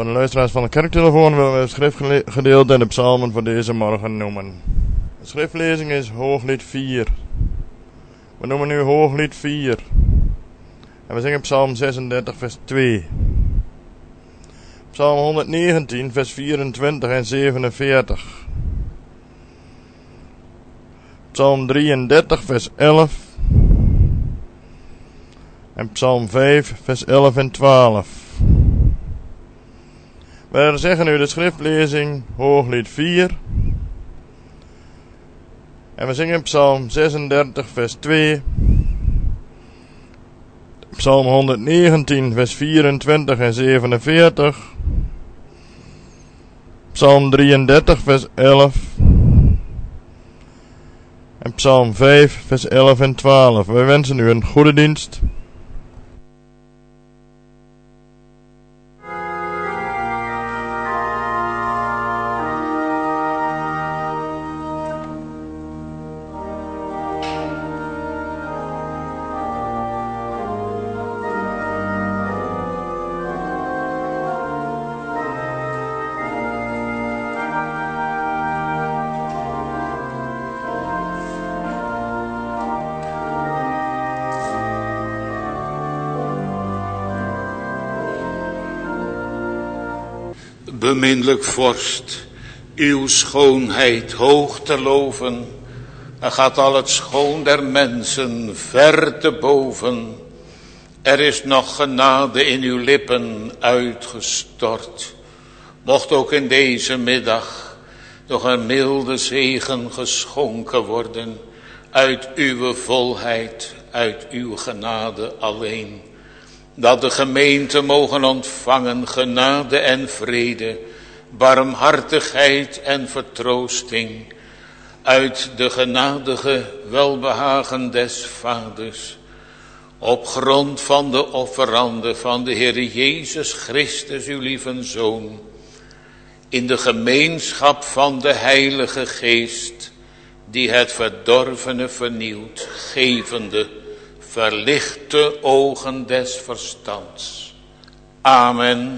Voor de luisteraars van de kerktelefoon willen we het schriftgedeelte en de psalmen voor deze morgen noemen. De schriftlezing is Hooglied 4. We noemen nu Hooglied 4. En we zingen Psalm 36 vers 2. Psalm 119 vers 24 en 47. Psalm 33 vers 11. En Psalm 5 vers 11 en 12. We zeggen nu de schriftlezing Hooglied 4. En we zingen Psalm 36 vers 2. Psalm 119 vers 24 en 47. Psalm 33 vers 11. En Psalm 5 vers 11 en 12. Wij wensen u een goede dienst. Beminnelijk vorst, uw schoonheid hoog te loven, en gaat al het schoon der mensen ver te boven. Er is nog genade in uw lippen uitgestort. Mocht ook in deze middag nog een milde zegen geschonken worden, uit uw volheid, uit uw genade alleen. Dat de gemeente mogen ontvangen genade en vrede, barmhartigheid en vertroosting, uit de genadige welbehagen des Vaders, op grond van de offerande van de Heer Jezus Christus, uw lieve Zoon, in de gemeenschap van de Heilige Geest, die het verdorvene vernieuwt, gevende verlichte ogen des verstands. Amen.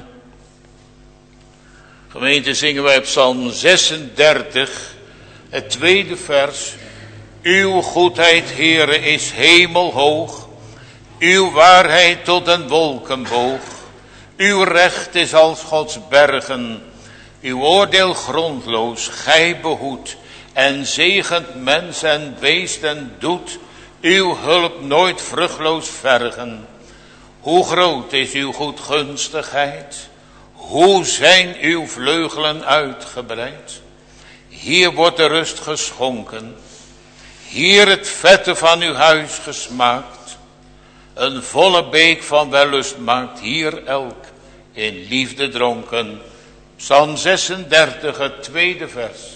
Gemeente, zingen wij Psalm 36, het tweede vers. Uw goedheid, Heere, is hemelhoog, uw waarheid tot een wolkenboog. Uw recht is als Gods bergen, uw oordeel grondloos, gij behoedt en zegent mens en beest en doet uw hulp nooit vruchtloos vergen. Hoe groot is uw goedgunstigheid, hoe zijn uw vleugelen uitgebreid. Hier wordt de rust geschonken, hier het vette van uw huis gesmaakt. Een volle beek van wellust maakt hier elk in liefde dronken. Psalm 36, het tweede vers.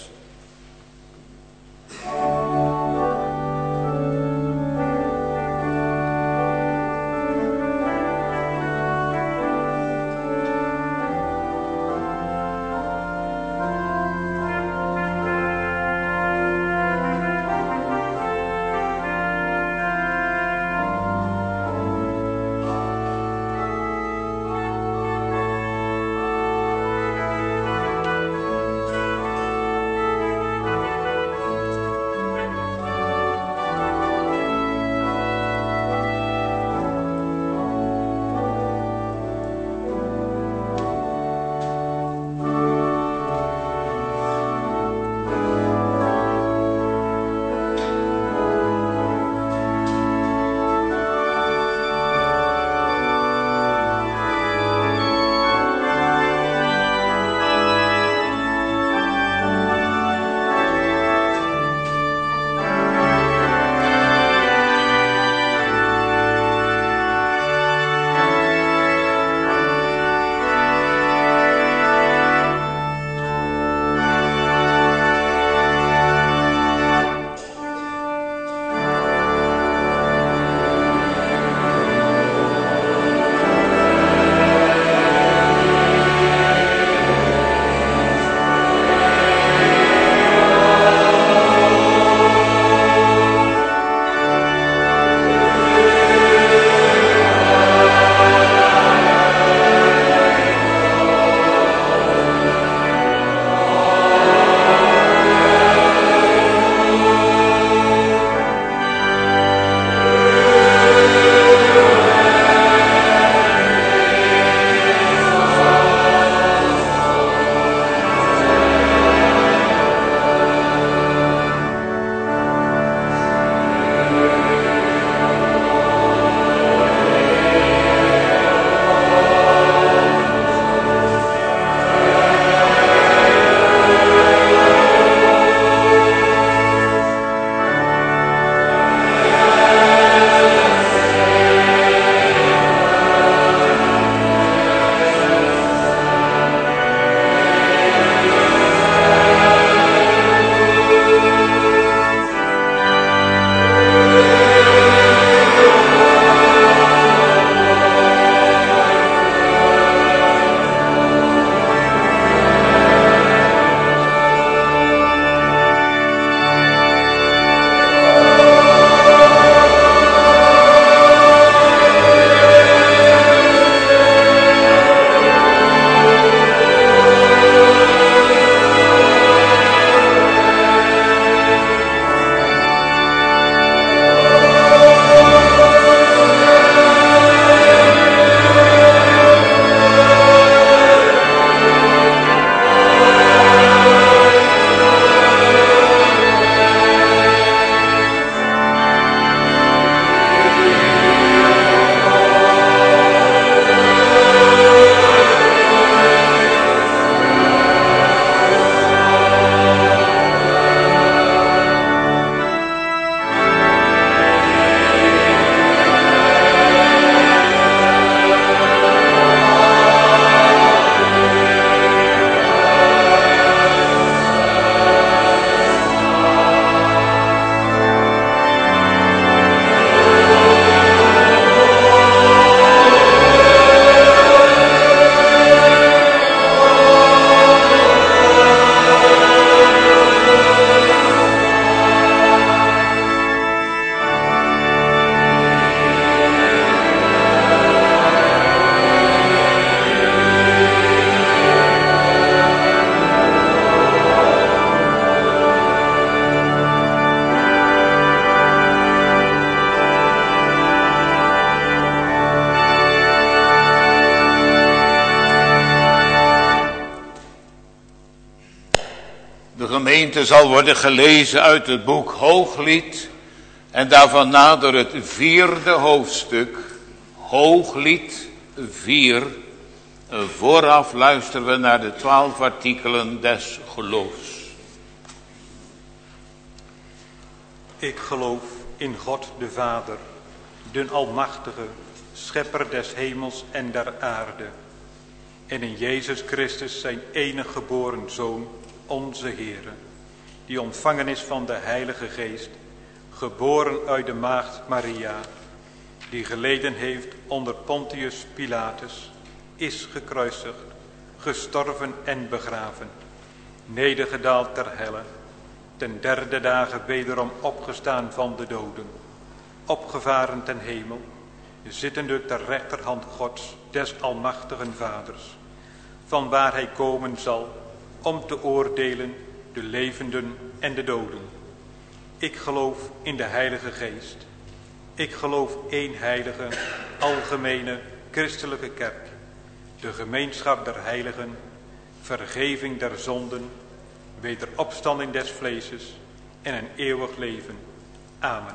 De gemeente zal worden gelezen uit het boek Hooglied. En daarvan nader het 4e hoofdstuk. Hooglied 4. Vooraf luisteren we naar de 12 artikelen des geloofs. Ik geloof in God de Vader, de Almachtige, Schepper des hemels en der aarde. En in Jezus Christus zijn enige geboren Zoon, onze Heere, die ontvangen is van de Heilige Geest, geboren uit de maagd Maria, die geleden heeft onder Pontius Pilatus, is gekruisigd, gestorven en begraven, nedergedaald ter helle, ten 3e dagen wederom opgestaan van de doden, opgevaren ten hemel, zittende ter rechterhand Gods, des almachtigen Vaders, van waar hij komen zal, om te oordelen de levenden en de doden. Ik geloof in de Heilige Geest. Ik geloof één heilige, algemene, christelijke kerk, de gemeenschap der heiligen, vergeving der zonden, wederopstanding des vleeses en een eeuwig leven. Amen.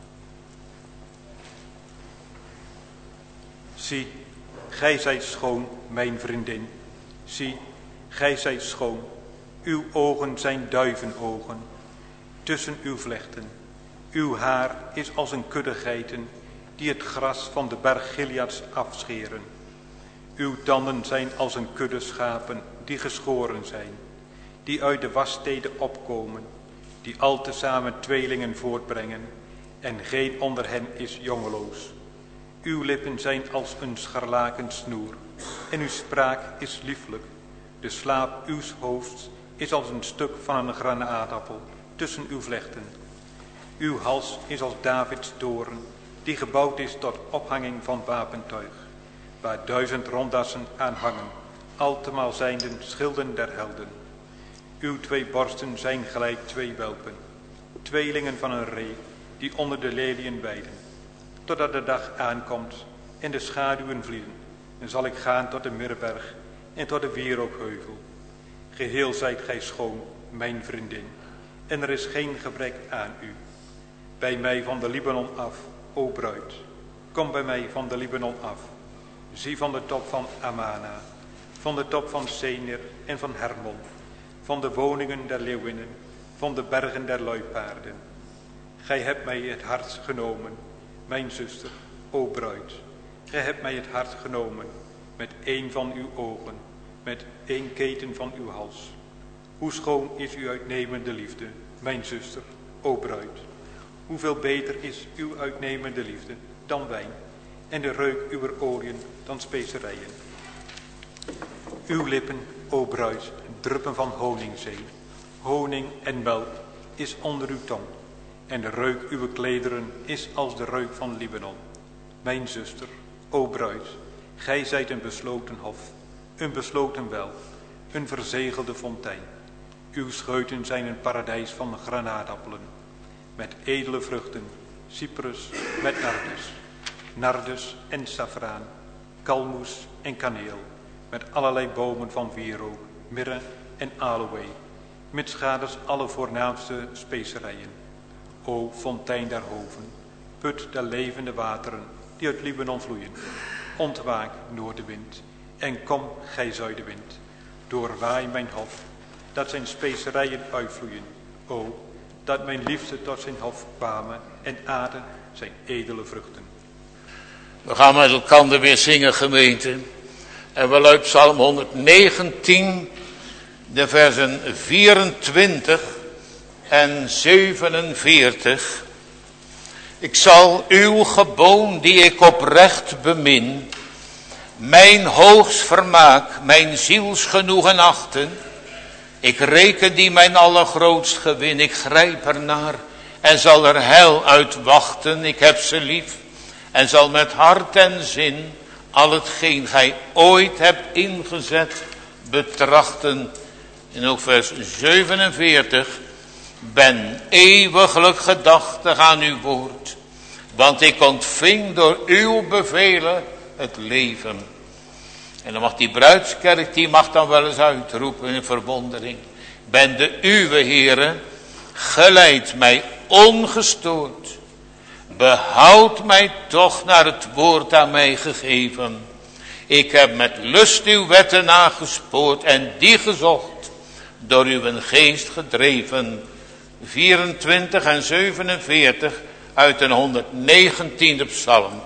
Zie, gij zijt schoon, mijn vriendin. Zie, gij zijt schoon. Uw ogen zijn duivenogen. Tussen uw vlechten. Uw haar is als een kudde geiten, die het gras van de berg Gileads afscheren. Uw tanden zijn als een kudde schapen, die geschoren zijn, die uit de wassteden opkomen, die al tezamen tweelingen voortbrengen, en geen onder hen is jongeloos. Uw lippen zijn als een scharlakensnoer, en uw spraak is lieflijk. De slaap uws hoofds is als een stuk van een granaatappel tussen uw vlechten. Uw hals is als Davids toren, die gebouwd is tot ophanging van wapentuig, waar 1000 rondassen aan hangen, altemaal zijnden schilden der helden. Uw 2 borsten zijn gelijk 2 welpen, tweelingen van een ree, die onder de leliën weiden. Totdat de dag aankomt en de schaduwen vlieden, dan zal ik gaan tot de Mirreberg en tot de wierookheuvel. Geheel zijt gij schoon, mijn vriendin, en er is geen gebrek aan u. Bij mij van de Libanon af, o bruid, kom bij mij van de Libanon af. Zie van de top van Amana, van de top van Senir en van Hermon, van de woningen der leeuwinnen, van de bergen der luipaarden. Gij hebt mij het hart genomen, mijn zuster, o bruid. Gij hebt mij het hart genomen, met 1 van uw ogen, met 1 keten van uw hals. Hoe schoon is uw uitnemende liefde, mijn zuster, o bruid. Hoeveel beter is uw uitnemende liefde dan wijn, en de reuk uwer oliën dan specerijen. Uw lippen, o bruid, druppen van honingzee. Honing en melk is onder uw tong, en de reuk uw klederen is als de reuk van Libanon. Mijn zuster, o bruid, gij zijt een besloten hof, een besloten wel, een verzegelde fontein. Uw scheuten zijn een paradijs van granaatappelen, met edele vruchten, cyprus met nardes en saffraan, kalmoes en kaneel, met allerlei bomen van wierook, mirre en aloë, met schaders alle voornaamste specerijen. O fontein der hoven, put der levende wateren, die uit Libanon vloeien. Ontwaak, noordenwind, en kom, gij zuidenwind. Doorwaai mijn hof, dat zijn specerijen uitvloeien. O, dat mijn liefde tot zijn hof kwamen en aten zijn edele vruchten. We gaan met elkaar weer zingen, gemeente. En wel uit Psalm 119, de versen 24 en 47. Ik zal uw geboon, die ik oprecht bemin, mijn hoogst vermaak, mijn zielsgenoegen achten. Ik reken die mijn allergrootst gewin. Ik grijp ernaar en zal er heil uit wachten. Ik heb ze lief en zal met hart en zin al hetgeen gij ooit hebt ingezet betrachten. En ook vers 47. Ben eeuwiglijk gedachtig aan uw woord, want ik ontving door uw bevelen het leven. En dan mag die bruidskerk, die mag dan wel eens uitroepen in verwondering. Ben de uwe, Heere, geleid mij ongestoord. Behoud mij toch naar het woord aan mij gegeven. Ik heb met lust uw wetten nagespoord en die gezocht, door uw geest gedreven. 24 en 47 uit een 119e psalm.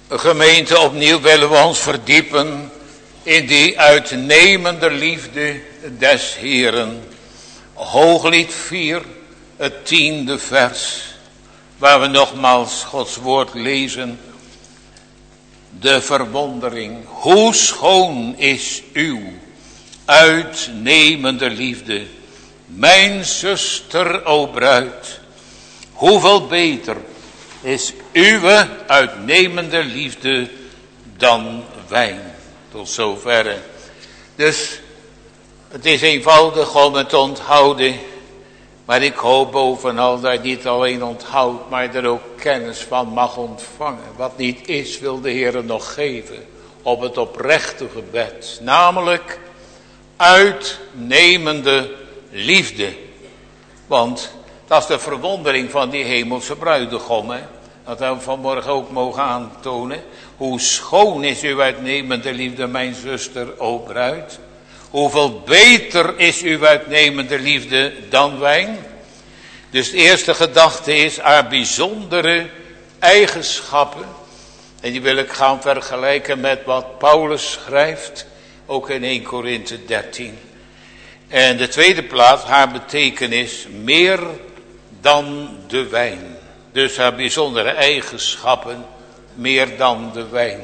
Gemeente, opnieuw willen we ons verdiepen in die uitnemende liefde des Heeren. Hooglied 4, het 10e vers, waar we nogmaals Gods woord lezen. De verwondering, hoe schoon is uw uitnemende liefde, mijn zuster, o bruid, hoeveel beter is uw uitnemende liefde dan wijn. Tot zoverre. Dus het is eenvoudig om het te onthouden, maar ik hoop bovenal dat je niet alleen onthoudt, maar er ook kennis van mag ontvangen. Wat niet is, wil de Heer nog geven op het oprechte gebed, namelijk uitnemende liefde. Want dat is de verwondering van die hemelse bruidegom, hè? Dat hebben we vanmorgen ook mogen aantonen. Hoe schoon is uw uitnemende liefde, mijn zuster, o bruid. Hoeveel beter is uw uitnemende liefde dan wijn. Dus de eerste gedachte is haar bijzondere eigenschappen. En die wil ik gaan vergelijken met wat Paulus schrijft. Ook in 1 Korinthe 13. En de tweede plaats, haar betekenis meer dan de wijn. Dus haar bijzondere eigenschappen meer dan de wijn.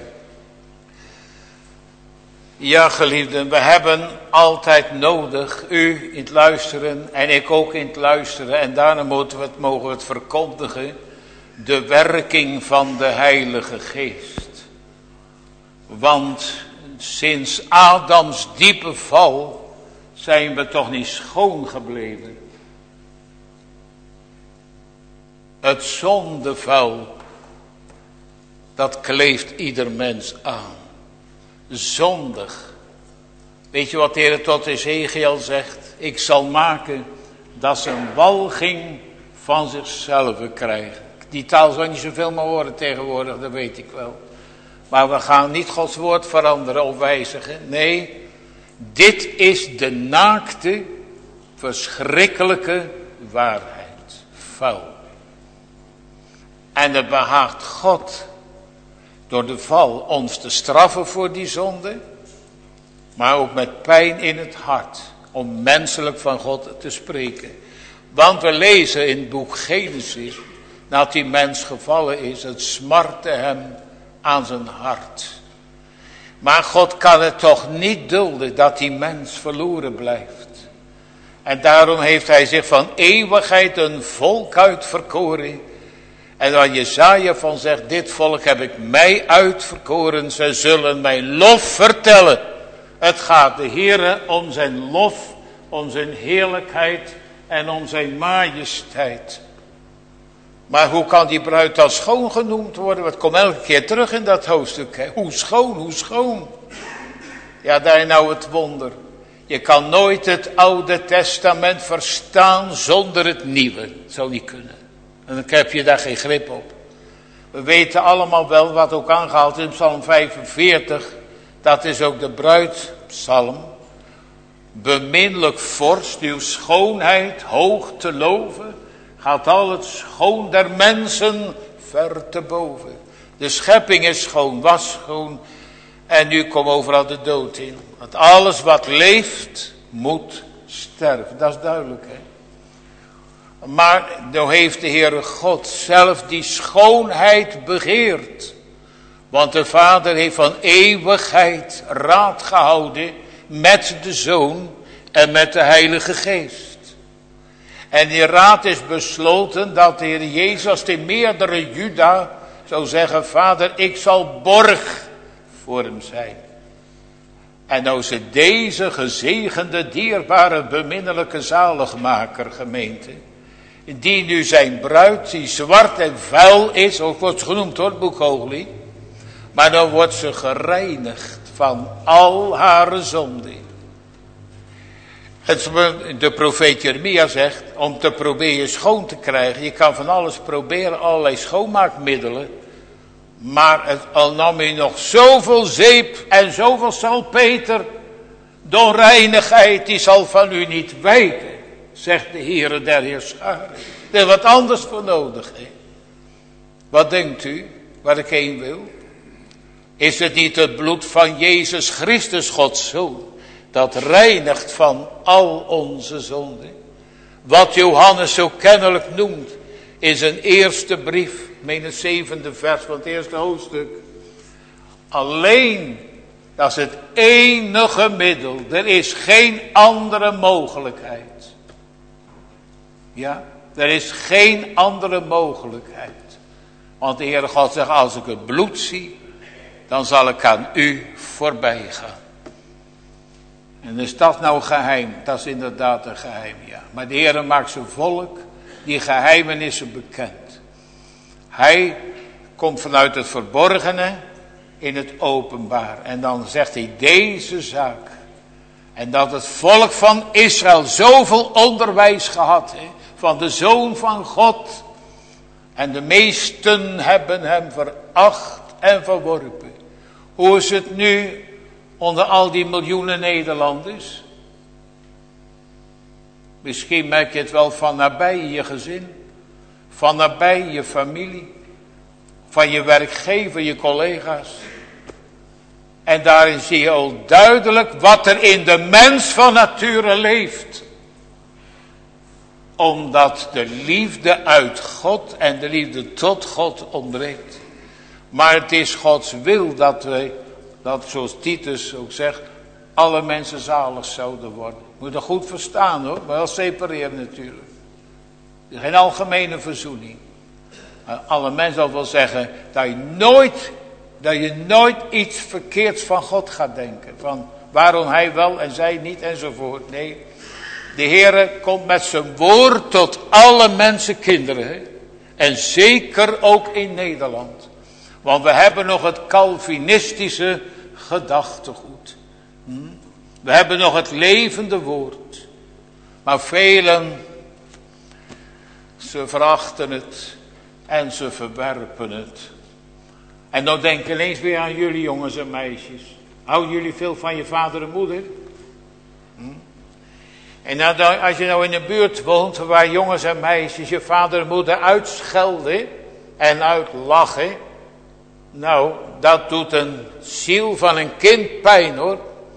Ja, geliefden, we hebben altijd nodig, u in het luisteren en ik ook in het luisteren. En daarna mogen we het verkondigen, de werking van de Heilige Geest. Want sinds Adams diepe val zijn we toch niet schoon gebleven. Het zondevuil, dat kleeft ieder mens aan. Zondig. Weet je wat de Heer tot Ezekiel zegt? Ik zal maken dat ze een walging van zichzelf krijgen. Die taal zou niet zoveel meer horen tegenwoordig, dat weet ik wel. Maar we gaan niet Gods woord veranderen of wijzigen. Nee, dit is de naakte, verschrikkelijke waarheid. Vuil. En het behaagt God door de val ons te straffen voor die zonde. Maar ook met pijn in het hart. Om menselijk van God te spreken. Want we lezen in het boek Genesis. Dat die mens gevallen is. Het smartte hem aan zijn hart. Maar God kan het toch niet dulden dat die mens verloren blijft. En daarom heeft hij zich van eeuwigheid een volk uitverkoren. En waar Jesaja van zegt, dit volk heb ik mij uitverkoren, ze zullen mijn lof vertellen. Het gaat de Heere om zijn lof, om zijn heerlijkheid en om zijn majesteit. Maar hoe kan die bruid dan schoon genoemd worden? Het komt elke keer terug in dat hoofdstuk. Hè? Hoe schoon, hoe schoon. Ja, daar nou het wonder. Je kan nooit het Oude Testament verstaan zonder het Nieuwe. Dat zou niet kunnen. En dan heb je daar geen grip op. We weten allemaal wel wat ook aangehaald is in Psalm 45. Dat is ook de bruidpsalm. Beminnelijk vorst, uw schoonheid hoog te loven. Gaat al het schoon der mensen ver te boven. De schepping is schoon, was schoon. En nu komt overal de dood in. Want alles wat leeft moet sterven. Dat is duidelijk, hè. Maar nou heeft de Heere God zelf die schoonheid begeerd. Want de Vader heeft van eeuwigheid raad gehouden met de Zoon en met de Heilige Geest. En die raad is besloten dat de Heer Jezus de meerdere Juda zou zeggen, Vader, ik zal borg voor hem zijn. En nou ze deze gezegende, dierbare, beminnelijke zaligmaker, gemeente, die nu zijn bruid, die zwart en vuil is, ook wordt genoemd door het boek Hooglied, maar dan wordt ze gereinigd van al haar zonden. De profeet Jeremia zegt, om te proberen schoon te krijgen, je kan van alles proberen, allerlei schoonmaakmiddelen, maar al nam je nog zoveel zeep en zoveel salpeter, de onreinigheid die zal van u niet wijken, zegt de Heere der Heerscharen. Er is wat anders voor nodig, hè? Wat denkt u, waar ik heen wil? Is het niet het bloed van Jezus Christus, Gods Zoon, dat reinigt van al onze zonden? Wat Johannes zo kennelijk noemt in zijn eerste brief, meen het 7e vers van het eerste hoofdstuk. Alleen, dat is het enige middel. Er is geen andere mogelijkheid. Ja, er is geen andere mogelijkheid. Want de Heere God zegt, als ik het bloed zie, dan zal ik aan u voorbij gaan. En is dat nou geheim? Dat is inderdaad een geheim, ja. Maar de Heere maakt zijn volk die geheimenissen bekend. Hij komt vanuit het verborgene in het openbaar. En dan zegt hij deze zaak. En dat het volk van Israël zoveel onderwijs gehad heeft van de Zoon van God. En de meesten hebben hem veracht en verworpen. Hoe is het nu onder al die miljoenen Nederlanders? Misschien merk je het wel van nabij in je gezin. Van nabij je familie. Van je werkgever, je collega's. En daarin zie je al duidelijk wat er in de mens van nature leeft. Omdat de liefde uit God en de liefde tot God ontbreekt. Maar het is Gods wil dat wij, dat zoals Titus ook zegt, alle mensen zalig zouden worden. Moet dat goed verstaan hoor, maar wel separeren natuurlijk. Er is geen algemene verzoening. Maar alle mensen, dat wil zeggen dat je nooit iets verkeerds van God gaat denken. Van waarom hij wel en zij niet enzovoort. Nee, de Heere komt met zijn woord tot alle mensen kinderen. Hè? En zeker ook in Nederland. Want we hebben nog het Calvinistische gedachtegoed. We hebben nog het levende woord. Maar velen, ze verachten het en ze verwerpen het. En dan denk ik ineens weer aan jullie jongens en meisjes. Houden jullie veel van je vader en moeder? En nou, als je nou in een buurt woont waar jongens en meisjes je vader en moeder uitschelden en uitlachen. Nou, dat doet een ziel van een kind pijn hoor.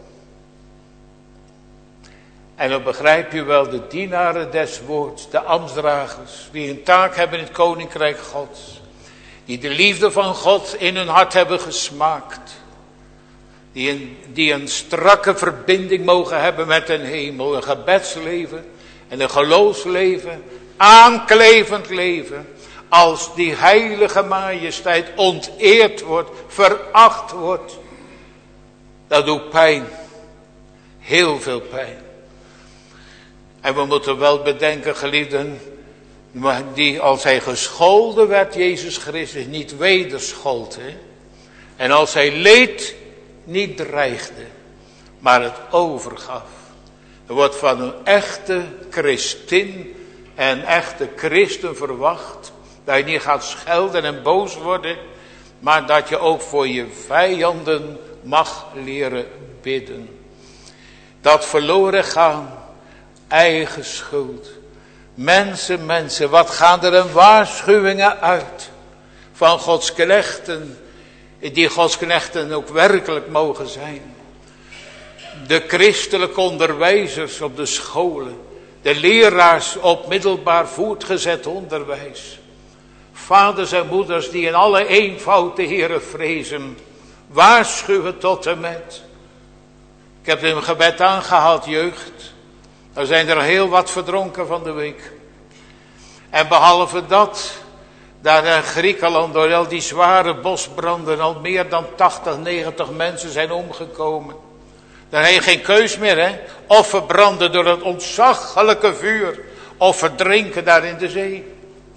En dan begrijp je wel de dienaren des woords, de ambtsdragers, die een taak hebben in het koninkrijk Gods. Die de liefde van God in hun hart hebben gesmaakt. Die een strakke verbinding mogen hebben met een hemel. Een gebedsleven en een geloofsleven. Aanklevend leven. Als die heilige majesteit onteerd wordt, veracht wordt. Dat doet pijn. Heel veel pijn. En we moeten wel bedenken, geliefden, die als hij gescholden werd, Jezus Christus, niet wederschold. Hè? En als hij leed, niet dreigde, maar het overgaf. Er wordt van een echte christin en echte christen verwacht, dat je niet gaat schelden en boos worden, maar dat je ook voor je vijanden mag leren bidden. Dat verloren gaan, eigen schuld. Mensen, wat gaan er een waarschuwingen uit van Gods knechten, die Gods knechten ook werkelijk mogen zijn. De christelijke onderwijzers op de scholen, de leraars op middelbaar voortgezet onderwijs. Vaders en moeders die in alle eenvoud de Heere vrezen, waarschuwen tot en met. Ik heb een gebed aangehaald, jeugd. Er zijn er heel wat verdronken van de week. En behalve dat, daar in Griekenland door al die zware bosbranden al meer dan 80, 90 mensen zijn omgekomen. Dan heb je geen keus meer, hè. Of verbranden door het ontzaglijke vuur, of verdrinken daar in de zee.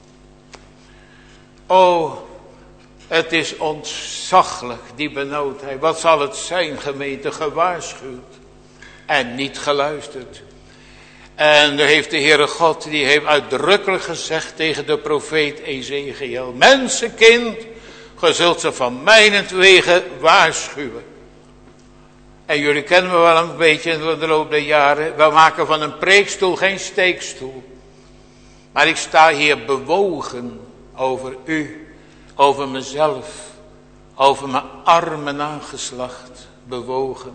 Oh, het is ontzaglijk, die benauwdheid. Wat zal het zijn, gemeente, gewaarschuwd en niet geluisterd. En dan heeft de Heere God, die heeft uitdrukkelijk gezegd tegen de profeet Ezechiel: mensenkind, ge zult ze van mijnentwege waarschuwen. En jullie kennen me wel een beetje in de loop der jaren. We maken van een preekstoel geen steekstoel. Maar ik sta hier bewogen over u, over mezelf, over mijn armen aangeslacht, bewogen.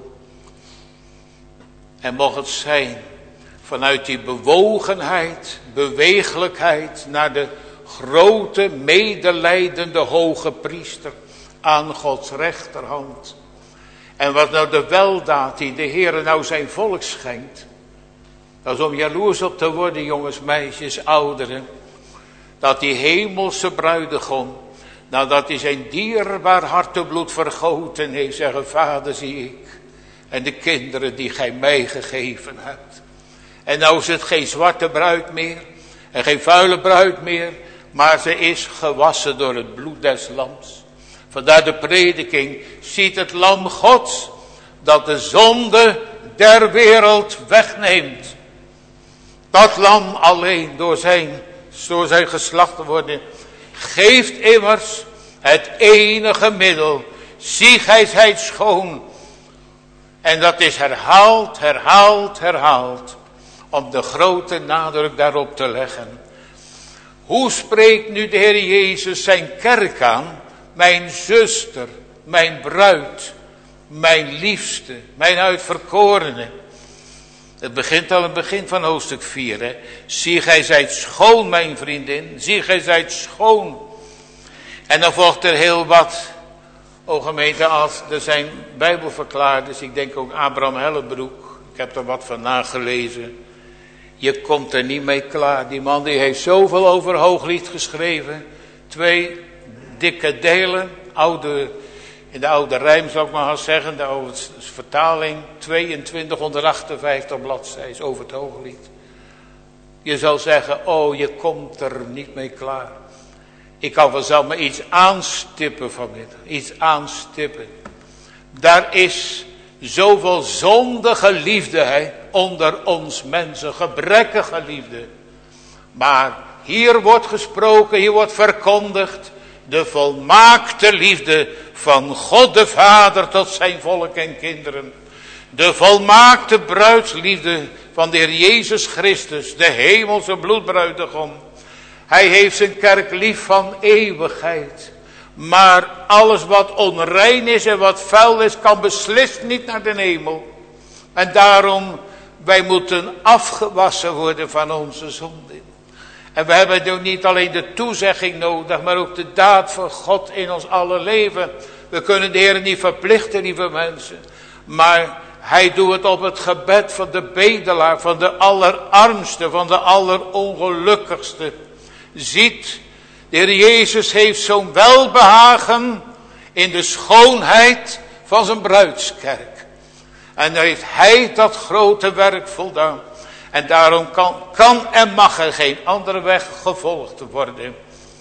En mocht het zijn vanuit die bewogenheid, beweeglijkheid naar de grote, medelijdende hoge priester aan Gods rechterhand. En wat nou de weldaad die de Heere nou zijn volk schenkt. Dat is om jaloers op te worden, jongens, meisjes, ouderen. Dat die hemelse bruidegom, nadat hij zijn dierbaar hartebloed vergoten heeft, zeggen, Vader, zie ik. En de kinderen die gij mij gegeven hebt. En nou is het geen zwarte bruid meer. En geen vuile bruid meer. Maar ze is gewassen door het bloed des lams. Vandaar de prediking. Ziet het lam Gods. Dat de zonde der wereld wegneemt. Dat lam alleen door zijn geslacht te worden. Geeft immers het enige middel. Zie gij zijt schoon. En dat is herhaald, herhaald, herhaald. Om de grote nadruk daarop te leggen. Hoe spreekt nu de Heer Jezus zijn kerk aan? Mijn zuster, mijn bruid, mijn liefste, mijn uitverkorene. Het begint al in het begin van hoofdstuk 4. Hè? Zie gij zijt schoon, mijn vriendin. Zie gij zijt schoon. En dan volgt er heel wat. O gemeente, er zijn bijbelverklaarders. Ik denk ook Abraham Hellebroek. Ik heb er wat van nagelezen. Je komt er niet mee klaar. Die man die heeft zoveel over Hooglied geschreven. 2 dikke delen. In de oude rijm zou ik maar gaan zeggen. De oude vertaling. 2258 bladzijden over het Hooglied. Je zal zeggen, oh, je komt er niet mee klaar. Ik kan vanzelf maar iets aanstippen vanmiddag. Iets aanstippen. Daar is zoveel zondige liefde onder ons mensen. Gebrekkige liefde. Maar hier wordt gesproken, hier wordt verkondigd. De volmaakte liefde van God de Vader tot zijn volk en kinderen. De volmaakte bruidsliefde van de Heer Jezus Christus. De hemelse bloedbruidegom. Hij heeft zijn kerk lief van eeuwigheid. Maar alles wat onrein is en wat vuil is, kan beslist niet naar de hemel. En daarom, wij moeten afgewassen worden van onze zonden. En we hebben dus niet alleen de toezegging nodig, maar ook de daad van God in ons alle leven. We kunnen de Heer niet verplichten, lieve mensen. Maar hij doet het op het gebed van de bedelaar, van de allerarmste, van de allerongelukkigste. Ziet, de Heer Jezus heeft zo'n welbehagen in de schoonheid van zijn bruidskerk. En dan heeft hij dat grote werk voldaan. En daarom kan en mag er geen andere weg gevolgd worden.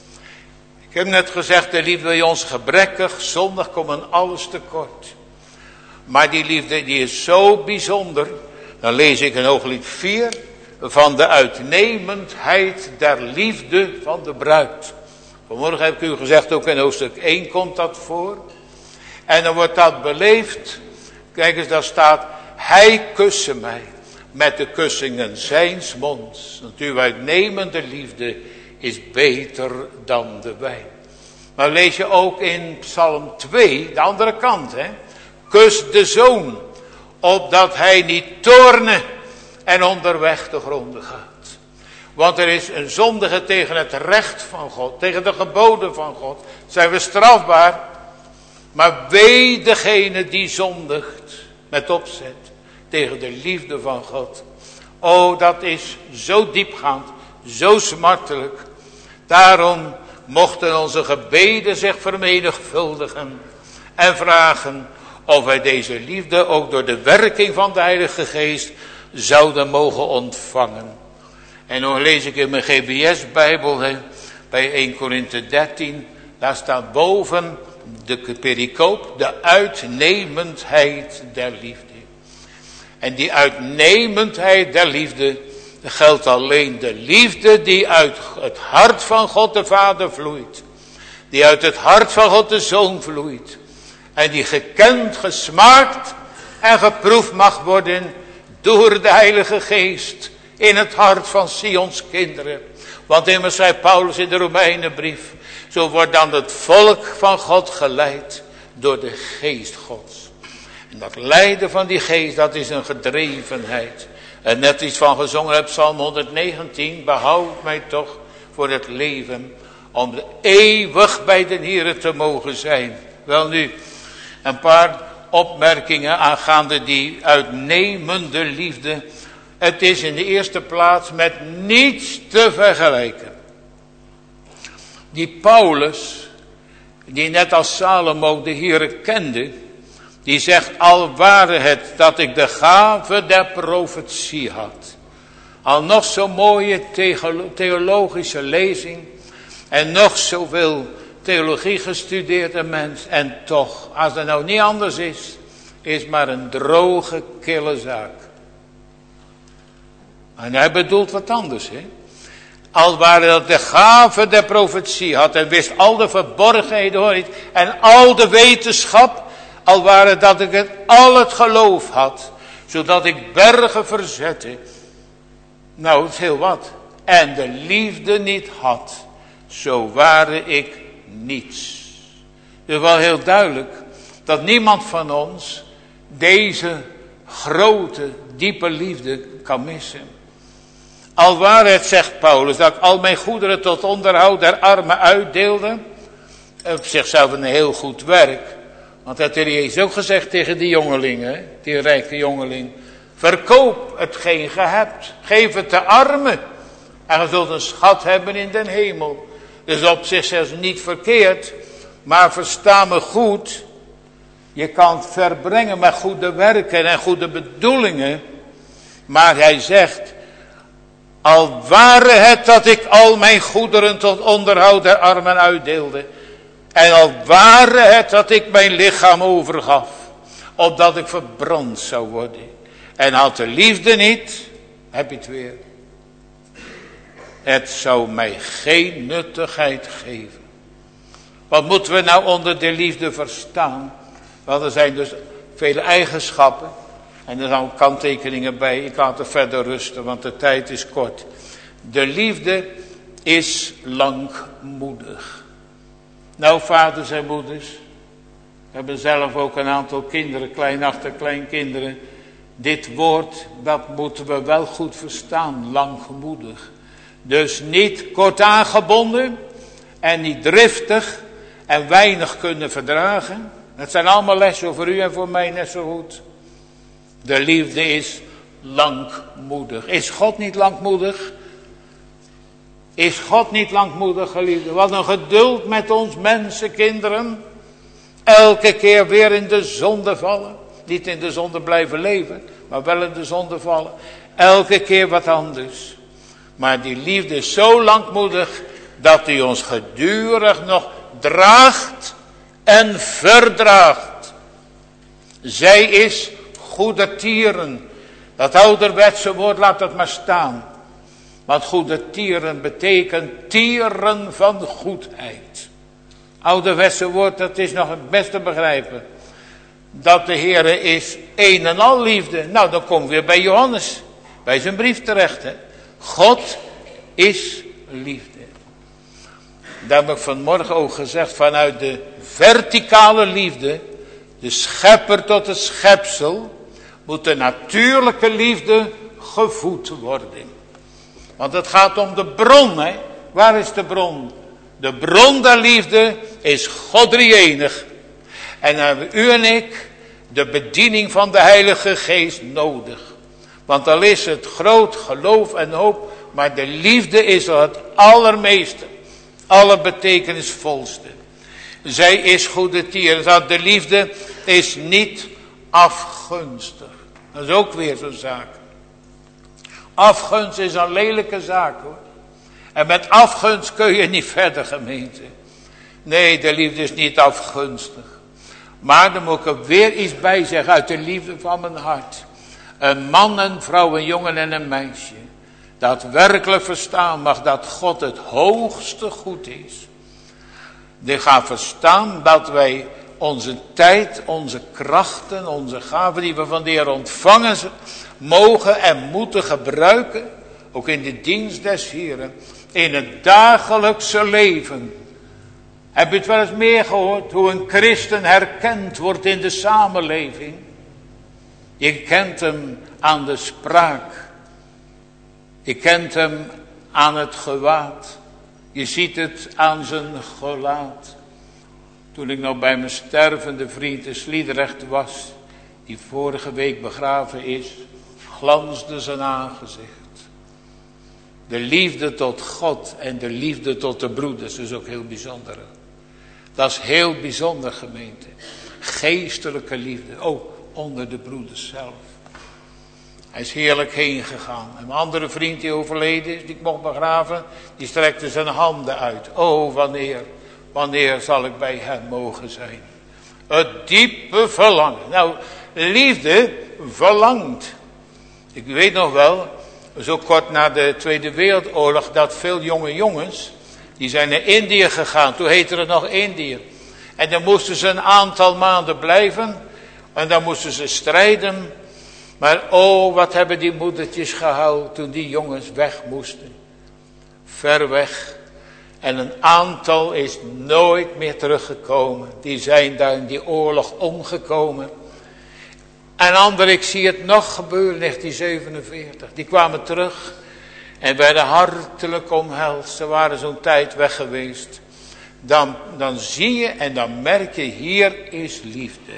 Ik heb net gezegd, de liefde bij ons gebrekkig, zondig komen alles tekort. Maar die liefde die is zo bijzonder. Dan lees ik in Hooglied 4 van de uitnemendheid der liefde van de bruid. Vanmorgen heb ik u gezegd, ook in hoofdstuk 1 komt dat voor. En dan wordt dat beleefd. Kijk eens, daar staat, hij kuste mij met de kussingen zijns monds. Want uw uitnemende liefde is beter dan de wijn. Maar lees je ook in Psalm 2, de andere kant. Kus de zoon, opdat hij niet toorne en onderweg te gronden gaat. Want er is een zondige tegen het recht van God, tegen de geboden van God. Zijn we strafbaar. Maar wee degene die zondigt met opzet tegen de liefde van God. Oh, dat is zo diepgaand, zo smartelijk. Daarom mochten onze gebeden zich vermenigvuldigen en vragen of wij deze liefde ook door de werking van de Heilige Geest zouden mogen ontvangen. En dan lees ik in mijn GBS-bijbel bij 1 Korinthe 13. Daar staat boven de pericoop, de uitnemendheid der liefde. En die uitnemendheid der liefde geldt alleen de liefde die uit het hart van God de Vader vloeit. Die uit het hart van God de Zoon vloeit. En die gekend, gesmaakt en geproefd mag worden door de Heilige Geest in het hart van Sions kinderen. Want immers zei Paulus in de Romeinenbrief, zo wordt dan het volk van God geleid door de geest Gods. En dat lijden van die geest, dat is een gedrevenheid. En net iets van gezongen heb, Psalm 119. Behoud mij toch voor het leven, om eeuwig bij de Heere te mogen zijn. Wel nu, een paar opmerkingen aangaande die uitnemende liefde. Het is in de eerste plaats met niets te vergelijken. Die Paulus, die net als Salomo de Heere kende, die zegt, al ware het dat ik de gave der profetie had. Al nog zo'n mooie theologische lezing en nog zoveel theologie gestudeerde mens. En toch, als het nou niet anders is maar een droge, kille zaak. En hij bedoelt wat anders, hè. Al ware dat de gave der profetie had en wist al de verborgenheden hoor niet. En al de wetenschap, al ware dat ik al het geloof had, zodat ik bergen verzette. Nou, het is heel wat. En de liefde niet had, zo ware ik niets. Het is wel heel duidelijk dat niemand van ons deze grote, diepe liefde kan missen. Al ware het, zegt Paulus, dat ik al mijn goederen tot onderhoud der armen uitdeelde. Op zichzelf een heel goed werk. Want dat heeft Jezus ook gezegd tegen die jongelingen, die rijke jongeling. Verkoop hetgeen ge hebt. Geef het de armen. En je zult een schat hebben in den hemel. Dus op zichzelf niet verkeerd. Maar versta me goed. Je kan het verbrengen met goede werken en goede bedoelingen. Maar hij zegt, al ware het dat ik al mijn goederen tot onderhoud der armen uitdeelde. En al ware het dat ik mijn lichaam overgaf. Opdat ik verbrand zou worden. En had de liefde niet, heb je het weer. Het zou mij geen nuttigheid geven. Wat moeten we nou onder de liefde verstaan? Want er zijn dus vele eigenschappen. En er zijn ook kanttekeningen bij. Ik laat er verder rusten, want de tijd is kort. De liefde is langmoedig. Nou, vaders en moeders. We hebben zelf ook een aantal kinderen, kleinachterkleinkinderen. Dit woord, dat moeten we wel goed verstaan, langmoedig. Dus niet kort aangebonden en niet driftig en weinig kunnen verdragen. Het zijn allemaal lessen voor u en voor mij net zo goed. De liefde is langmoedig. Is God niet langmoedig? Is God niet langmoedig, geliefde? Wat een geduld met ons mensen, kinderen. Elke keer weer in de zonde vallen. Niet in de zonde blijven leven, maar wel in de zonde vallen. Elke keer wat anders. Maar die liefde is zo langmoedig dat hij ons gedurig nog draagt en verdraagt. Zij is goedertieren. Dat ouderwetse woord, laat het maar staan. Want goedertieren betekent tieren van goedheid. Ouderwetse woord, dat is nog het beste begrijpen. Dat de Heere is een en al liefde. Nou, dan komen we weer bij Johannes. Bij zijn brief terecht. Hè. God is liefde. Daar heb ik vanmorgen ook gezegd. Vanuit de verticale liefde. De schepper tot het schepsel. Moet de natuurlijke liefde gevoed worden. Want het gaat om de bron. Hè. Waar is de bron? De bron der liefde is God drie-enig. En dan hebben u en ik de bediening van de Heilige Geest nodig. Want al is het groot geloof en hoop. Maar de liefde is al het allermeeste. Allerbetekenisvolste. Zij is goedertieren. Dat de liefde is niet afgunstig. Dat is ook weer zo'n zaak. Afgunst is een lelijke zaak hoor. En met afgunst kun je niet verder, gemeente. Nee, de liefde is niet afgunstig. Maar dan moet ik er weer iets bij zeggen uit de liefde van mijn hart. Een man, een vrouw, een jongen en een meisje. Dat werkelijk verstaan mag dat God het hoogste goed is. Die gaan verstaan dat wij onze tijd, onze krachten, onze gaven die we van de Heer ontvangen mogen en moeten gebruiken. Ook in de dienst des Heeren. In het dagelijkse leven. Heb je het wel eens meer gehoord? Hoe een christen herkend wordt in de samenleving. Je kent hem aan de spraak. Je kent hem aan het gewaad. Je ziet het aan zijn gelaat. Toen ik nog bij mijn stervende vriend in Sliedrecht was, die vorige week begraven is, glansde zijn aangezicht. De liefde tot God en de liefde tot de broeders is ook heel bijzonder. Dat is heel bijzonder, gemeente. Geestelijke liefde, ook onder de broeders zelf. Hij is heerlijk heen gegaan. En mijn andere vriend die overleden is, die ik mocht begraven, die strekte zijn handen uit. Oh, wanneer zal ik bij hem mogen zijn? Het diepe verlangen. Nou, liefde verlangt. Ik weet nog wel, zo kort na de Tweede Wereldoorlog, dat veel jonge jongens, die zijn naar Indië gegaan. Toen heette het nog Indië. En dan moesten ze een aantal maanden blijven. En dan moesten ze strijden. Maar oh, wat hebben die moedertjes gehuild toen die jongens weg moesten. Ver weg. En een aantal is nooit meer teruggekomen. Die zijn daar in die oorlog omgekomen. En anderen, ik zie het nog gebeuren, 1947. Die kwamen terug en werden hartelijk omhelst. Ze waren zo'n tijd weg geweest. Dan zie je en dan merk je, hier is liefde.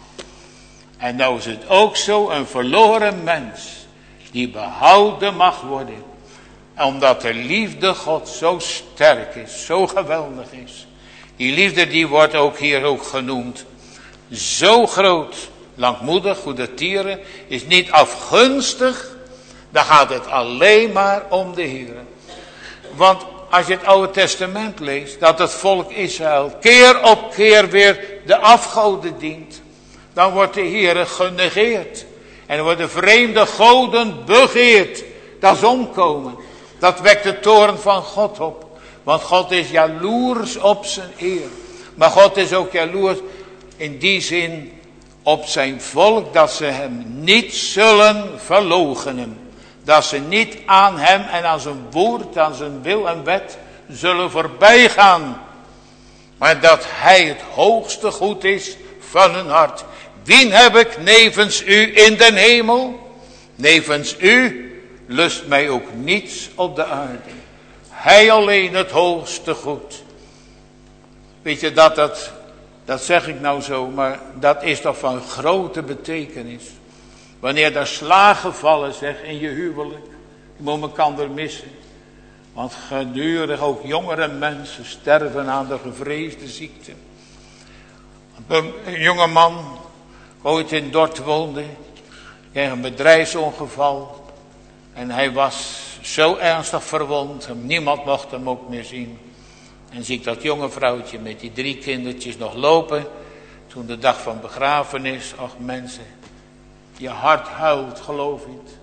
En nou is het ook zo, een verloren mens die behouden mag worden. Omdat de liefde God zo sterk is, zo geweldig is. Die liefde die wordt ook hier ook genoemd. Zo groot, langmoedig, goedertieren, is niet afgunstig. Dan gaat het alleen maar om de Heer. Want als je het Oude Testament leest, dat het volk Israël keer op keer weer de afgoden dient. Dan wordt de Heer genegeerd. En dan worden vreemde goden begeerd. Dat is omkomen. Dat wekt de toorn van God op. Want God is jaloers op zijn eer. Maar God is ook jaloers in die zin op zijn volk. Dat ze hem niet zullen verloochenen. Dat ze niet aan hem en aan zijn woord, aan zijn wil en wet zullen voorbij gaan. Maar dat hij het hoogste goed is van hun hart. Wien heb ik nevens u in den hemel? Nevens u lust mij ook niets op de aarde. Hij alleen het hoogste goed. Weet je, dat zeg ik nou zo, maar dat is toch van grote betekenis. Wanneer daar slagen vallen, zeg, in je huwelijk. Je moet elkaar missen. Want gedurig ook jongere mensen sterven aan de gevreesde ziekte. Een jonge man, ooit in Dort woonde, kreeg een bedrijfsongeval. En hij was zo ernstig verwond, niemand mocht hem ook meer zien. En zie ik dat jonge vrouwtje met die 3 kindertjes nog lopen. Toen de dag van begrafenis, ach mensen, je hart huilt, geloof je het?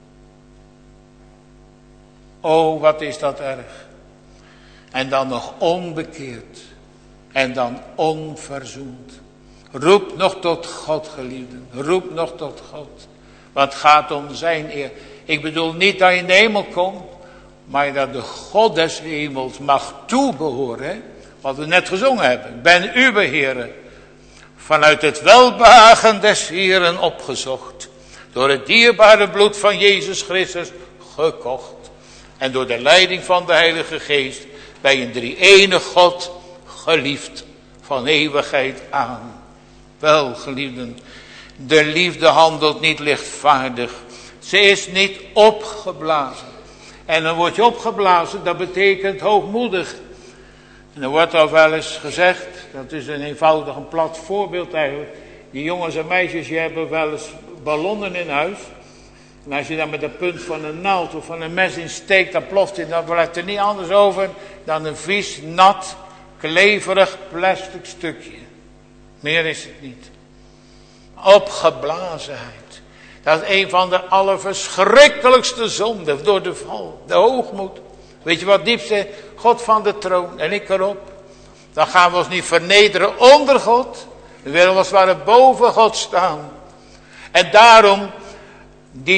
Oh, wat is dat erg. En dan nog onbekeerd. En dan onverzoend. Roep nog tot God, geliefden. Roep nog tot God. Want het gaat om zijn eer. Ik bedoel niet dat je in de hemel komt. Maar dat de God des hemels mag toebehoren. Hè? Wat we net gezongen hebben. Ik ben uw Heere. Vanuit het welbehagen des Heeren opgezocht. Door het dierbare bloed van Jezus Christus gekocht. En door de leiding van de Heilige Geest. Bij een drie-enige God geliefd. Van eeuwigheid aan. Wel, geliefden. De liefde handelt niet lichtvaardig. Ze is niet opgeblazen. En dan word je opgeblazen, dat betekent hoogmoedig. En er wordt al wel eens gezegd, dat is een eenvoudig, een plat voorbeeld eigenlijk. Die jongens en meisjes, die hebben wel eens ballonnen in huis. En als je dan met de punt van een naald of van een mes in steekt, dan ploft het, dan blijft er niet anders over dan een vies, nat, kleverig plastic stukje. Meer is het niet. Opgeblazenheid. Dat is een van de allerverschrikkelijkste zonden door de val. De hoogmoed. Weet je wat diepste? God van de troon en ik erop. Dan gaan we ons niet vernederen onder God. We willen als het ware boven God staan. En daarom, die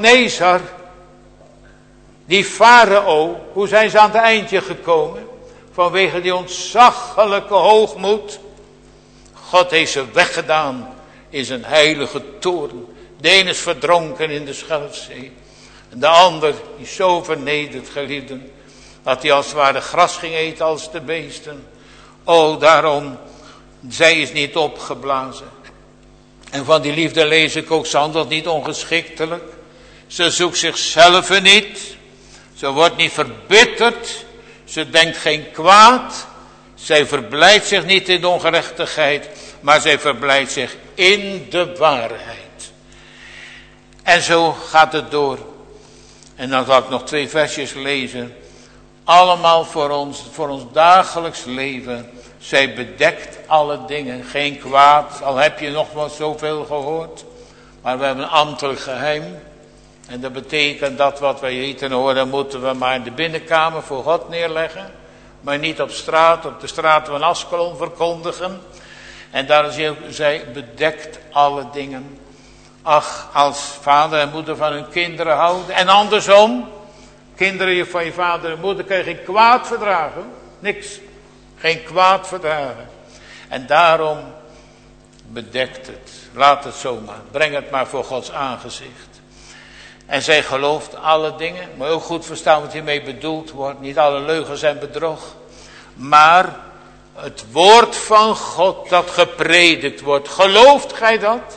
Nebukadnezar, die farao, hoe zijn ze aan het eindje gekomen? vanwege die ontzaglijke hoogmoed. God heeft ze weggedaan in zijn heilige toorn. De een is verdronken in de Schelfzee. En de ander is zo vernederd, geliefden, dat hij als het ware gras ging eten als de beesten. O, daarom, zij is niet opgeblazen. En van die liefde lees ik ook, ze handelt niet ongeschiktelijk. Ze zoekt zichzelf niet. Ze wordt niet verbitterd. Ze denkt geen kwaad. Zij verblijdt zich niet in de ongerechtigheid, maar zij verblijdt zich in de waarheid. En zo gaat het door. En dan zal ik nog 2 versjes lezen. Allemaal voor ons dagelijks leven. Zij bedekt alle dingen. Geen kwaad, al heb je nog wel zoveel gehoord. Maar we hebben een ambtelijk geheim. En dat betekent dat wat wij eten horen, moeten we maar in de binnenkamer voor God neerleggen. Maar niet op de straat van Askelon verkondigen. En daar is zij bedekt alle dingen. Ach, als vader en moeder van hun kinderen houden. En andersom, kinderen van je vader en moeder kun je geen kwaad verdragen. Niks. Geen kwaad verdragen. En daarom bedekt het. Laat het zomaar. Breng het maar voor Gods aangezicht. En zij gelooft alle dingen. Maar ook goed verstaan wat hiermee bedoeld wordt. Niet alle leugens en bedrog. Maar het woord van God dat gepredikt wordt. Gelooft gij dat?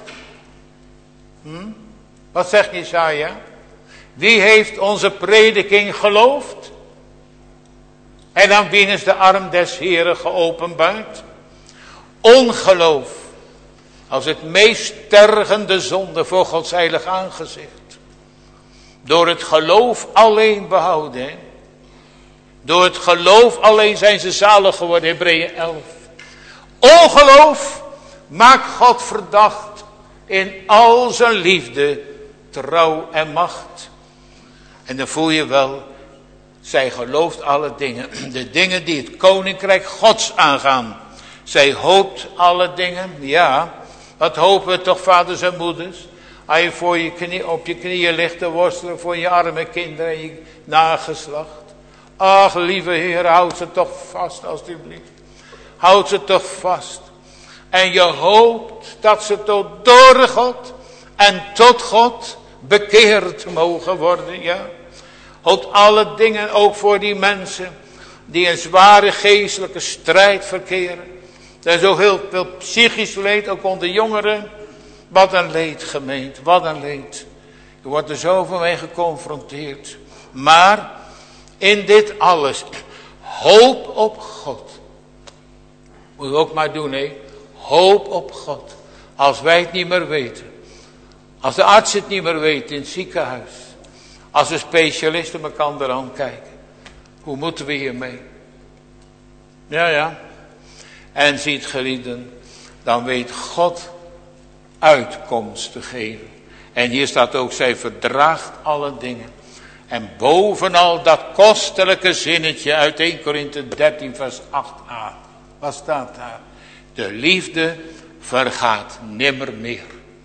Wat zegt Jesaja? Wie heeft onze prediking geloofd? En aan wien is de arm des Heren geopenbaard? Ongeloof. Als het meest tergende zonde voor Gods heilig aangezicht. Door het geloof alleen behouden. Hè? Door het geloof alleen zijn ze zalig geworden. Hebreeën 11. Ongeloof maakt God verdacht in al zijn liefde, trouw en macht. En dan voel je wel, zij gelooft alle dingen. De dingen die het koninkrijk Gods aangaan. Zij hoopt alle dingen. Ja, wat hopen we toch, vaders en moeders? Als je voor op je knieën ligt te worstelen voor je arme kinderen en je nageslacht. Ach, lieve Heer, houd ze toch vast alstublieft. Houd ze toch vast. En je hoopt dat ze door God en tot God bekeerd mogen worden, ja. Houdt alle dingen ook voor die mensen die een zware geestelijke strijd verkeren. Er is ook heel veel psychisch leed, ook onder jongeren. Wat een leed, gemeente, wat een leed. Je wordt er zoveel mee geconfronteerd. Maar in dit alles, hoop op God. Moet je ook maar doen, hè. Hoop op God. Als wij het niet meer weten. Als de arts het niet meer weet in het ziekenhuis. Als de specialisten elkaar aan kijken. Hoe moeten we hiermee? Ja. En ziet geliefden, dan weet God uitkomst te geven. En hier staat ook, zij verdraagt alle dingen. En bovenal dat kostelijke zinnetje uit 1 Korinthe 13 vers 8a. Wat staat daar? De liefde vergaat nimmer meer.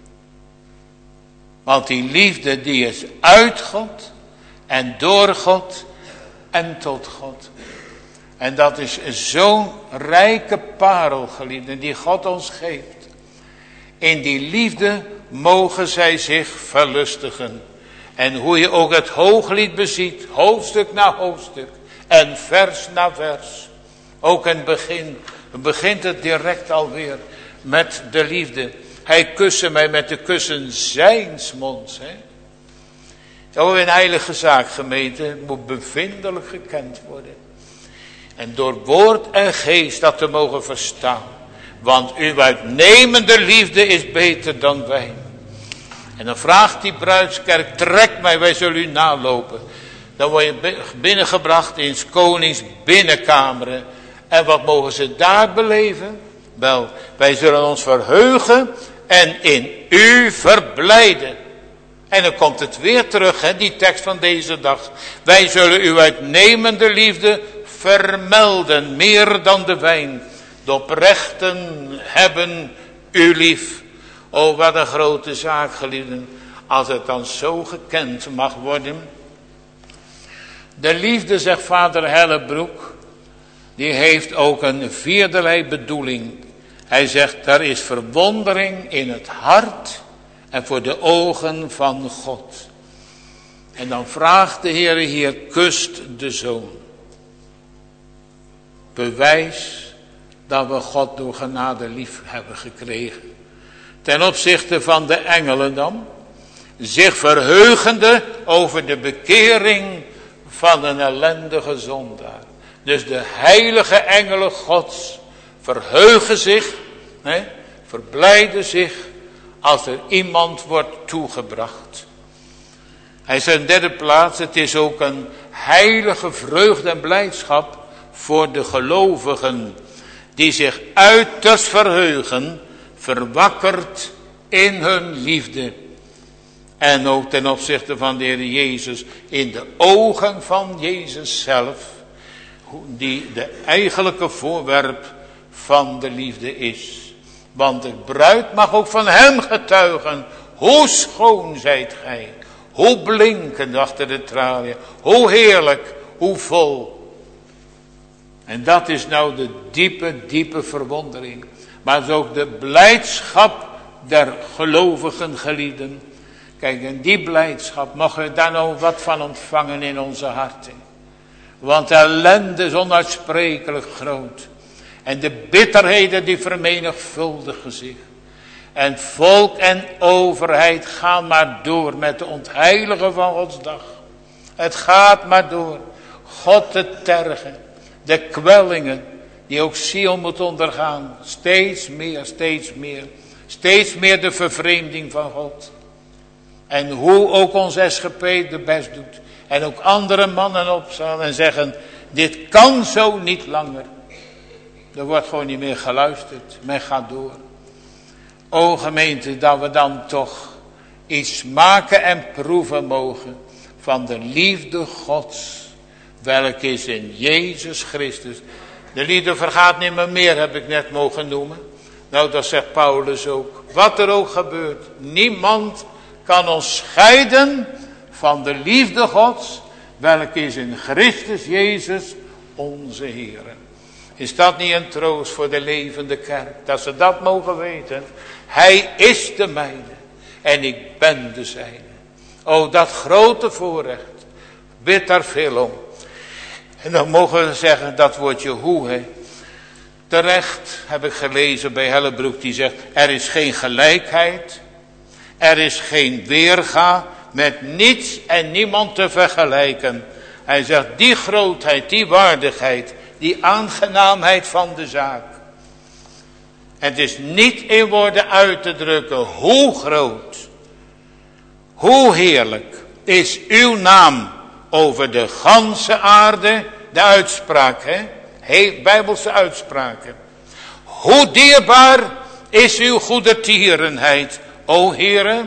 Want die liefde die is uit God en door God en tot God. En dat is zo'n rijke parel, geliefden, die God ons geeft. In die liefde mogen zij zich verlustigen. En hoe je ook het Hooglied beziet, hoofdstuk na hoofdstuk en vers na vers. Ook in het begin begint het direct alweer met de liefde. Hij kuste mij met de kussen zijns monds. Zo een heilige zaak, gemeente, moet bevindelijk gekend worden. En door woord en geest dat te mogen verstaan. Want uw uitnemende liefde is beter dan wijn. En dan vraagt die bruidskerk, trek mij, wij zullen u nalopen. Dan word je binnengebracht in 's konings binnenkameren. En wat mogen ze daar beleven? Wel, wij zullen ons verheugen en in u verblijden. En dan komt het weer terug, die tekst van deze dag. Wij zullen uw uitnemende liefde vermelden, meer dan de wijn. De oprechten hebben u lief. O, wat een grote zaak, geliefden, als het dan zo gekend mag worden. De liefde, zegt vader Hellebroek, die heeft ook een vierderlei bedoeling. Hij zegt, er is verwondering in het hart en voor de ogen van God. En dan vraagt de Heer hier, kust de Zoon. Bewijs dat we God door genade lief hebben gekregen. Ten opzichte van de engelen dan. Zich verheugende over de bekering van een ellendige zondaar. Dus de heilige engelen Gods verheugen zich, verblijden zich als er iemand wordt toegebracht. Hij zegt in derde plaats, het is ook een heilige vreugde en blijdschap voor de gelovigen die zich uiterst verheugen, verwakkerd in hun liefde. En ook ten opzichte van de Heer Jezus, in de ogen van Jezus zelf, die de eigenlijke voorwerp van de liefde is. Want de bruid mag ook van hem getuigen, hoe schoon zijt gij, hoe blinkend achter de traliën, hoe heerlijk, hoe vol. En dat is nou de diepe verwondering. Maar het is ook de blijdschap der gelovigen gelieden. Kijk, en die blijdschap mogen we daar nou wat van ontvangen in onze harten. Want de ellende is onuitsprekelijk groot. En de bitterheden die vermenigvuldigen zich. En volk en overheid gaan maar door met de ontheiligen van Gods dag. Het gaat maar door. God te tergen. De kwellingen die ook Sion moet ondergaan. Steeds meer. Steeds meer de vervreemding van God. En hoe ook ons SGP de best doet. En ook andere mannen opstaan en zeggen, dit kan zo niet langer. Er wordt gewoon niet meer geluisterd. Men gaat door. O gemeente, dat we dan toch iets maken en proeven mogen van de liefde Gods. Welke is in Jezus Christus. De liefde vergaat niet meer, heb ik net mogen noemen. Nou, dat zegt Paulus ook. Wat er ook gebeurt. Niemand kan ons scheiden van de liefde Gods. Welke is in Christus Jezus onze Heer. Is dat niet een troost voor de levende kerk? Dat ze dat mogen weten. Hij is de mijne. En ik ben de zijne. O, dat grote voorrecht. Bid daar veel om. En dan mogen we zeggen dat woordje hoe. Hè. Terecht heb ik gelezen bij Hellebroek die zegt. Er is geen gelijkheid. Er is geen weerga. Met niets en niemand te vergelijken. Hij zegt die grootheid, die waardigheid. Die aangenaamheid van de zaak. Het is niet in woorden uit te drukken hoe groot, hoe heerlijk is uw naam over de ganse aarde. De uitspraak, Bijbelse uitspraken. Hoe dierbaar is uw goedertierenheid, o Heere.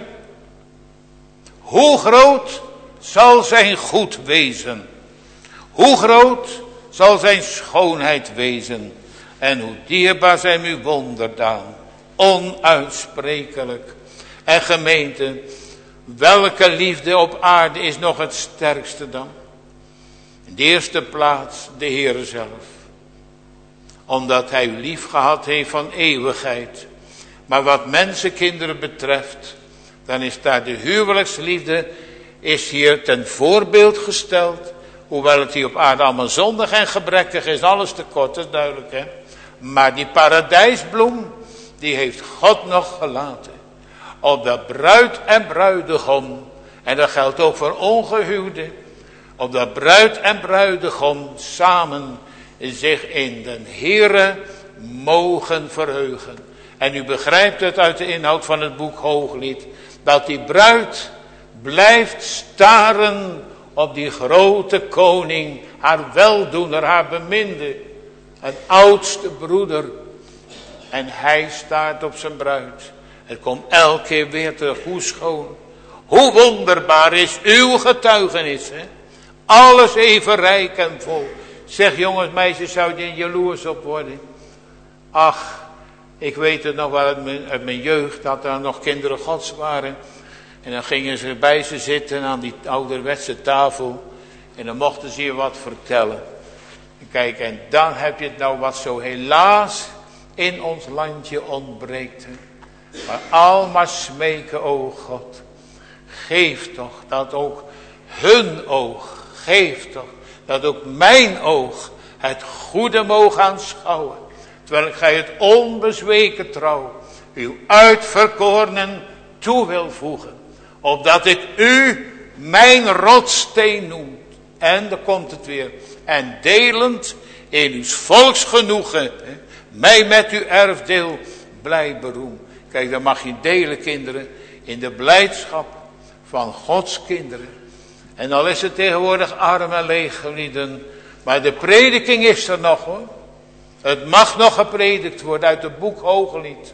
Hoe groot zal zijn goed wezen. Hoe groot zal zijn schoonheid wezen. En hoe dierbaar zijn uw wonderdaan. Onuitsprekelijk. En gemeente, welke liefde op aarde is nog het sterkste dan? In de eerste plaats de Heere zelf. Omdat hij u lief gehad heeft van eeuwigheid. Maar wat mensenkinderen betreft, dan is daar de huwelijksliefde, is hier ten voorbeeld gesteld. Hoewel het hier op aarde allemaal zondig en gebrekkig is, alles tekort, dat is duidelijk, hè. Maar die paradijsbloem, die heeft God nog gelaten. Opdat bruid en bruidegom, en dat geldt ook voor ongehuwden, opdat bruid en bruidegom samen zich in den Heere mogen verheugen. En u begrijpt het uit de inhoud van het boek Hooglied, dat die bruid blijft staren op die grote koning, haar weldoener, haar beminde, het oudste broeder. En hij staart op zijn bruid. Het komt elke keer weer terug, hoe schoon, hoe wonderbaar is uw getuigenis. Hè? Alles even rijk en vol. Zeg jongens, meisjes, zou je jaloers op worden? Ach, ik weet het nog wel uit mijn jeugd, dat er nog kinderen Gods waren. En dan gingen ze bij ze zitten aan die ouderwetse tafel. En dan mochten ze je wat vertellen. Kijk, en dan heb je het nou wat zo helaas in ons landje ontbreekt. Maar almaar smeken, o God. Geef toch dat ook hun oog, geef toch dat ook mijn oog het goede mogen aanschouwen. Terwijl gij het onbezweken trouw uw uitverkorenen toe wil voegen. Opdat ik u mijn rotssteen noem. En dan komt het weer. En delend in uw volksgenoegen. Mij met uw erfdeel blij beroem. Kijk, dan mag je delen, kinderen. In de blijdschap van Gods kinderen. En al is het tegenwoordig arm en leeggelieden. Maar de prediking is er nog, hoor. Het mag nog gepredikt worden uit het boek Hooglied.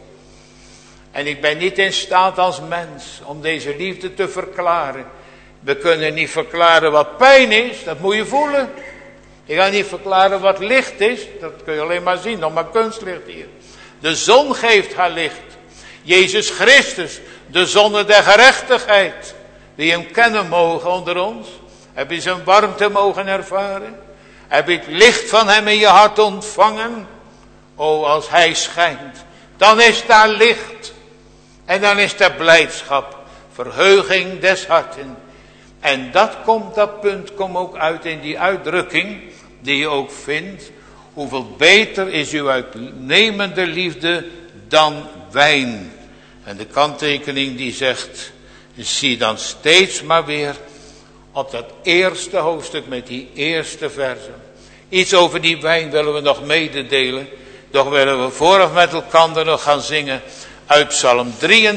En ik ben niet in staat als mens om deze liefde te verklaren. We kunnen niet verklaren wat pijn is, dat moet je voelen. Ik ga niet verklaren wat licht is, dat kun je alleen maar zien, nog maar kunstlicht hier. De zon geeft haar licht. Jezus Christus, de zonne der gerechtigheid. Die hem kennen mogen onder ons. Heb je zijn warmte mogen ervaren? Heb je het licht van hem in je hart ontvangen? O, als hij schijnt, dan is daar licht. En dan is daar blijdschap, verheuging des harten. En dat punt komt ook uit in die uitdrukking, die je ook vindt. Hoeveel beter is uw uitnemende liefde dan wijn. En de kanttekening die zegt, zie dan steeds maar weer op dat eerste hoofdstuk met die eerste versen. Iets over die wijn willen we nog mededelen. Doch willen we vooraf met elkaar nog gaan zingen uit Psalm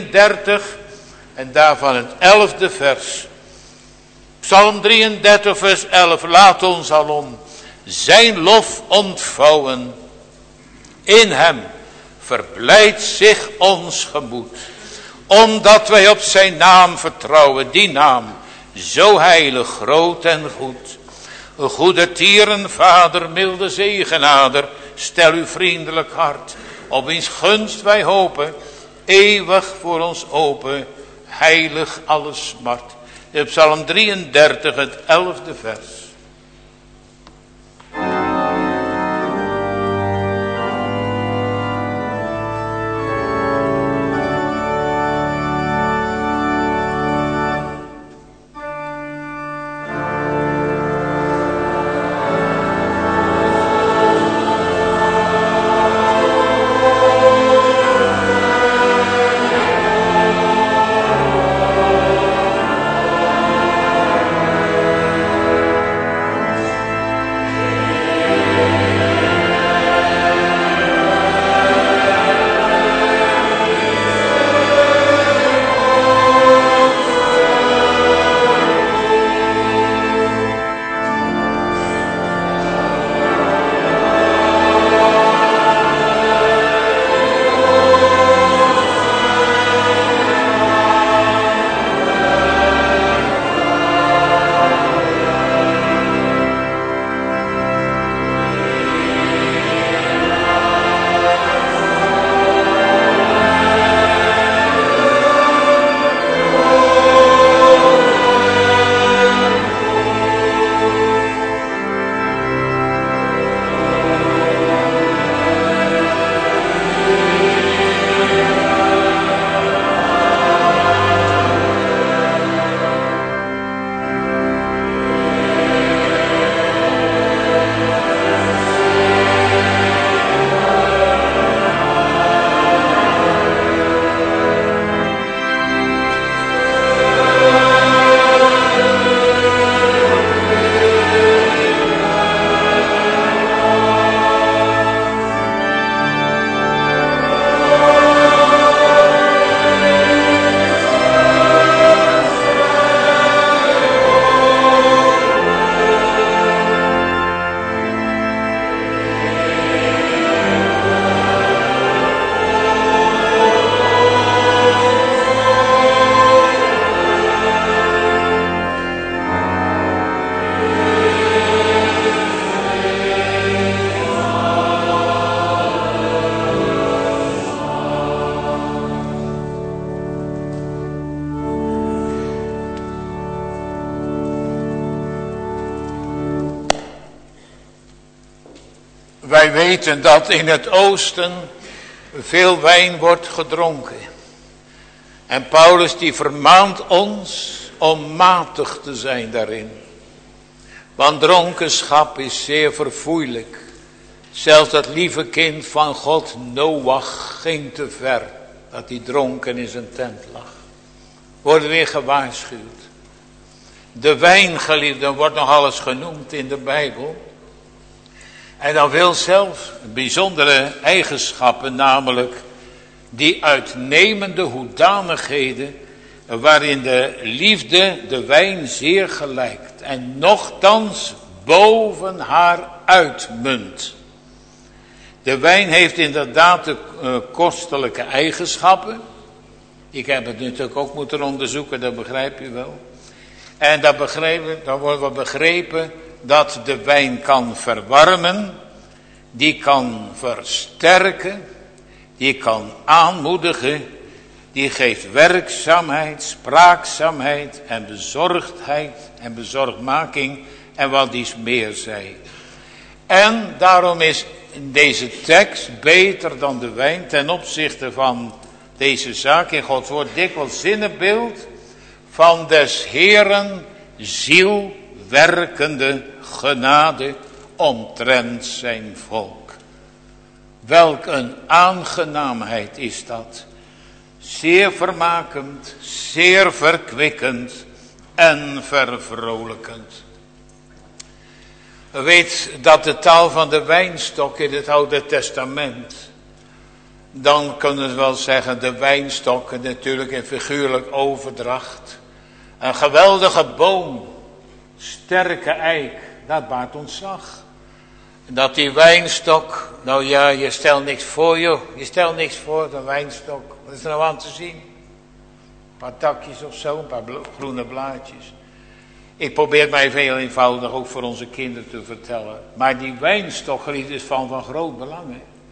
33 en daarvan het 11e vers. Psalm 33 vers 11, laat ons alom zijn lof ontvouwen. In hem verblijdt zich ons gemoed, omdat wij op zijn naam vertrouwen, die naam, zo heilig, groot en goed. Een goede tierenvader, milde zegenader, stel uw vriendelijk hart, op wiens gunst wij hopen, eeuwig voor ons open, heilig alle smart. In Psalm 33, het 11e vers. Wij weten dat in het oosten veel wijn wordt gedronken. En Paulus die vermaant ons om matig te zijn daarin. Want dronkenschap is zeer verfoeilijk. Zelfs dat lieve kind van God, Noach, ging te ver. Dat hij dronken in zijn tent lag. Worden weer gewaarschuwd. De wijngeliefden wordt nog alles genoemd in de Bijbel. En dan wil zelfs bijzondere eigenschappen, namelijk die uitnemende hoedanigheden, waarin de liefde de wijn zeer gelijkt en nochtans boven haar uitmunt. De wijn heeft inderdaad de kostelijke eigenschappen. Ik heb het natuurlijk ook moeten onderzoeken, dat begrijp je wel. En dan wordt wel begrepen dat de wijn kan verwarmen, die kan versterken, die kan aanmoedigen, die geeft werkzaamheid, spraakzaamheid en bezorgdheid en bezorgmaking en wat iets meer zij. En daarom is deze tekst beter dan de wijn ten opzichte van deze zaak in Gods woord dikwijls zinnebeeld van des Heeren ziel werkende genade omtrent zijn volk. Welk een aangenaamheid is dat. Zeer vermakend, zeer verkwikkend en vervrolijkend. U weet dat de taal van de wijnstok in het Oude Testament, dan kunnen we wel zeggen de wijnstok, natuurlijk in figuurlijk overdracht. Een geweldige boom, sterke eik, dat baart ontzag. Dat die wijnstok, nou ja, je stelt niks voor joh. Je stelt niks voor, een wijnstok. Wat is er nou aan te zien? Een paar takjes of zo, een paar groene blaadjes. Ik probeer mij veel eenvoudig ook voor onze kinderen te vertellen. Maar die wijnstok is van groot belang.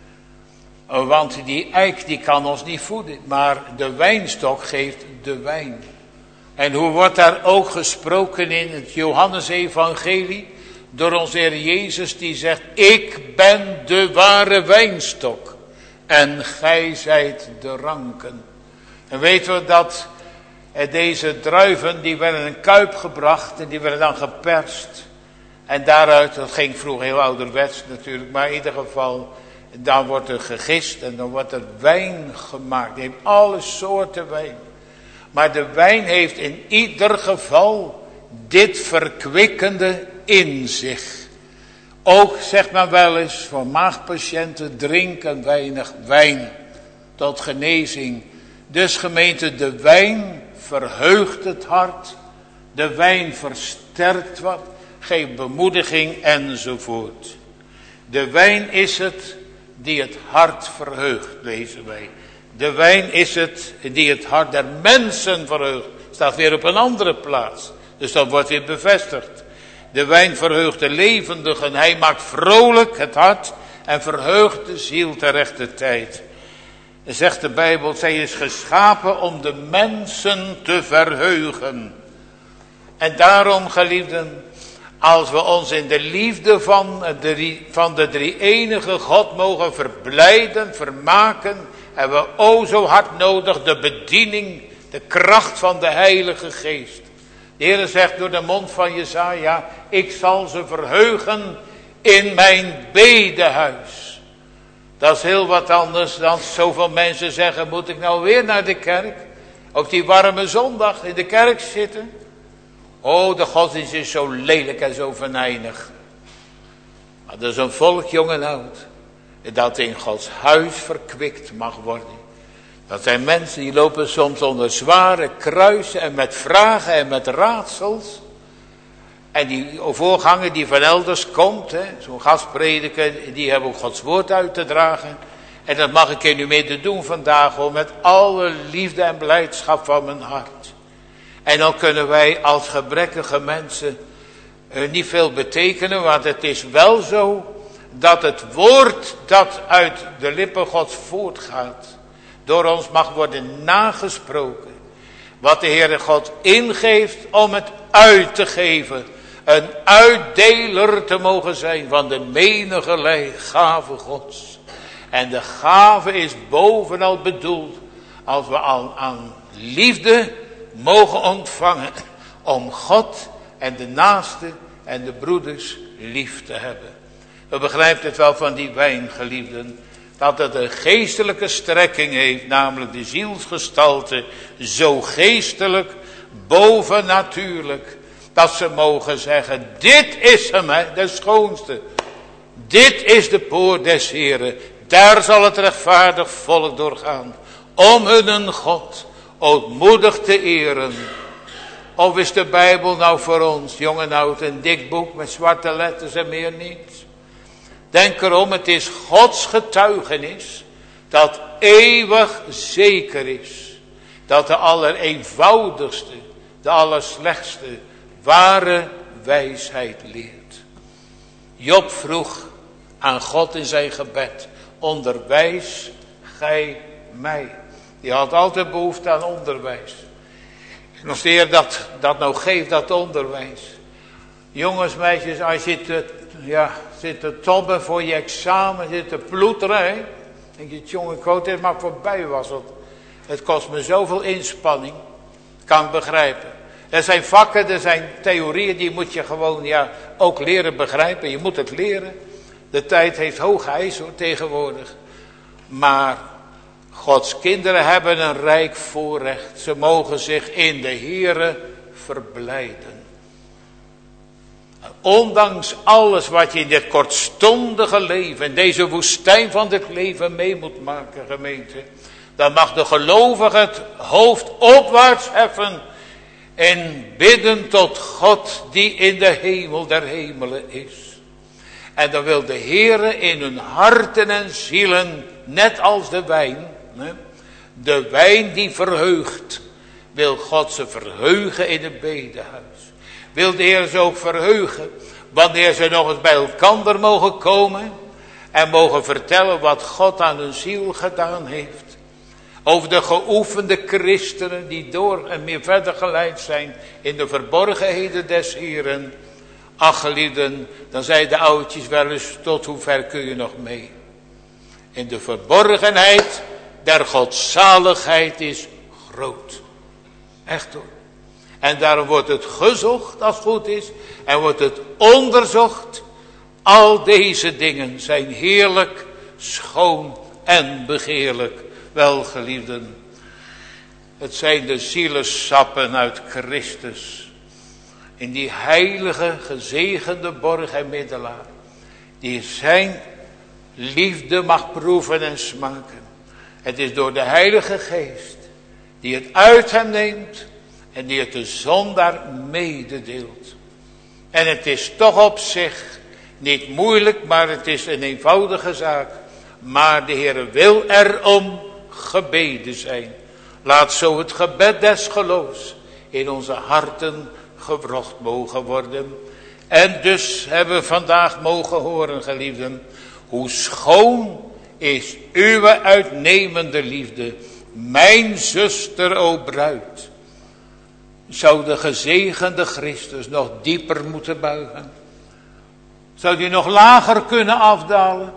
Hè? Want die eik die kan ons niet voeden. Maar de wijnstok geeft de wijn. En hoe wordt daar ook gesproken in het Johannesevangelie? Door onze Heer Jezus die zegt, ik ben de ware wijnstok. En gij zijt de ranken. En weten we dat deze druiven, die werden in een kuip gebracht en die werden dan geperst. En daaruit, dat ging vroeger heel ouderwets natuurlijk, maar in ieder geval, dan wordt er gegist en dan wordt er wijn gemaakt. Die heeft alle soorten wijn. Maar de wijn heeft in ieder geval dit verkwikkende in zich. Ook zegt men wel eens, voor maagpatiënten drinken weinig wijn tot genezing. Dus gemeente, de wijn verheugt het hart. De wijn versterkt wat, geeft bemoediging enzovoort. De wijn is het die het hart verheugt, lezen wij. De wijn is het die het hart der mensen verheugt. Staat weer op een andere plaats. Dus dat wordt weer bevestigd. De wijn verheugt de levendigen. Hij maakt vrolijk het hart en verheugt de ziel ter rechte tijd. Zegt de Bijbel, zij is geschapen om de mensen te verheugen. En daarom, geliefden, als we ons in de liefde van de drie-enige God mogen verblijden, vermaken, hebben we o zo hard nodig de bediening, de kracht van de Heilige Geest. De Heer zegt door de mond van Jesaja, ik zal ze verheugen in mijn bedehuis. Dat is heel wat anders dan zoveel mensen zeggen, moet ik nou weer naar de kerk? Op die warme zondag in de kerk zitten? Oh, de godsdienst is zo lelijk en zo venijnig. Maar er is een volk, jong en oud, dat in Gods huis verkwikt mag worden. Dat zijn mensen die lopen soms onder zware kruisen en met vragen en met raadsels. En die voorganger die van elders komt, zo'n gastprediker, die hebben ook Gods woord uit te dragen. En dat mag ik in uw midden doen vandaag, hoor, met alle liefde en blijdschap van mijn hart. En dan kunnen wij als gebrekkige mensen niet veel betekenen, want het is wel zo dat het woord dat uit de lippen Gods voortgaat, door ons mag worden nagesproken. Wat de Heere God ingeeft om het uit te geven een uitdeler te mogen zijn van de menigerlei gave Gods. En de gave is bovenal bedoeld als we al aan liefde mogen ontvangen om God en de naaste en de broeders lief te hebben. We begrijpen het wel van die wijn, geliefden, dat het een geestelijke strekking heeft, namelijk de zielsgestalte, zo geestelijk, bovennatuurlijk, dat ze mogen zeggen, dit is hem, de schoonste. Dit is de poort des Heren. Daar zal het rechtvaardig volk doorgaan. Om hun God ootmoedig te eren. Of is de Bijbel nou voor ons, jong en oud, een dik boek met zwarte letters en meer niet? Denk erom, het is Gods getuigenis dat eeuwig zeker is. Dat de allereenvoudigste, de allerslechtste, ware wijsheid leert. Job vroeg aan God in zijn gebed, onderwijs gij mij. Die had altijd behoefte aan onderwijs. En als de Heer dat nou geeft, dat onderwijs. Jongens, meisjes, als je zit te tobben voor je examen, zit te ploeteren. Hè? Denk je, jongen, ik wou het maar voorbij was. Want het kost me zoveel inspanning. Kan ik begrijpen. Er zijn vakken, er zijn theorieën, die moet je gewoon ook leren begrijpen. Je moet het leren. De tijd heeft hoge eisen tegenwoordig. Maar Gods kinderen hebben een rijk voorrecht. Ze mogen zich in de Here verblijden. Ondanks alles wat je in dit kortstondige leven, in deze woestijn van dit leven mee moet maken, gemeente. Dan mag de gelovige het hoofd opwaarts heffen en bidden tot God die in de hemel der hemelen is. En dan wil de Heere in hun harten en zielen, net als de wijn, de wijn die verheugt, wil God ze verheugen in het bedehuis. Wil de Heer ze ook verheugen, wanneer ze nog eens bij elkaar mogen komen en mogen vertellen wat God aan hun ziel gedaan heeft. Over de geoefende christenen die door en meer verder geleid zijn in de verborgenheden des Heeren. Ach, geliefden, dan zei de oudjes wel eens, tot hoe ver kun je nog mee? In de verborgenheid der godzaligheid is groot. Echt hoor. En daarom wordt het gezocht als het goed is. En wordt het onderzocht. Al deze dingen zijn heerlijk, schoon en begeerlijk. Welgeliefden. Het zijn de zielesappen uit Christus. In die heilige, gezegende borg en middelaar. Die zijn liefde mag proeven en smaken. Het is door de Heilige Geest. Die het uit hem neemt. En die het de zondaar mededeelt. En het is toch op zich niet moeilijk, maar het is een eenvoudige zaak. Maar de Heer wil erom gebeden zijn. Laat zo het gebed des geloofs in onze harten gewrocht mogen worden. En dus hebben we vandaag mogen horen, geliefden, hoe schoon is uw uitnemende liefde, mijn zuster, o bruid. Zou de gezegende Christus nog dieper moeten buigen? Zou die nog lager kunnen afdalen?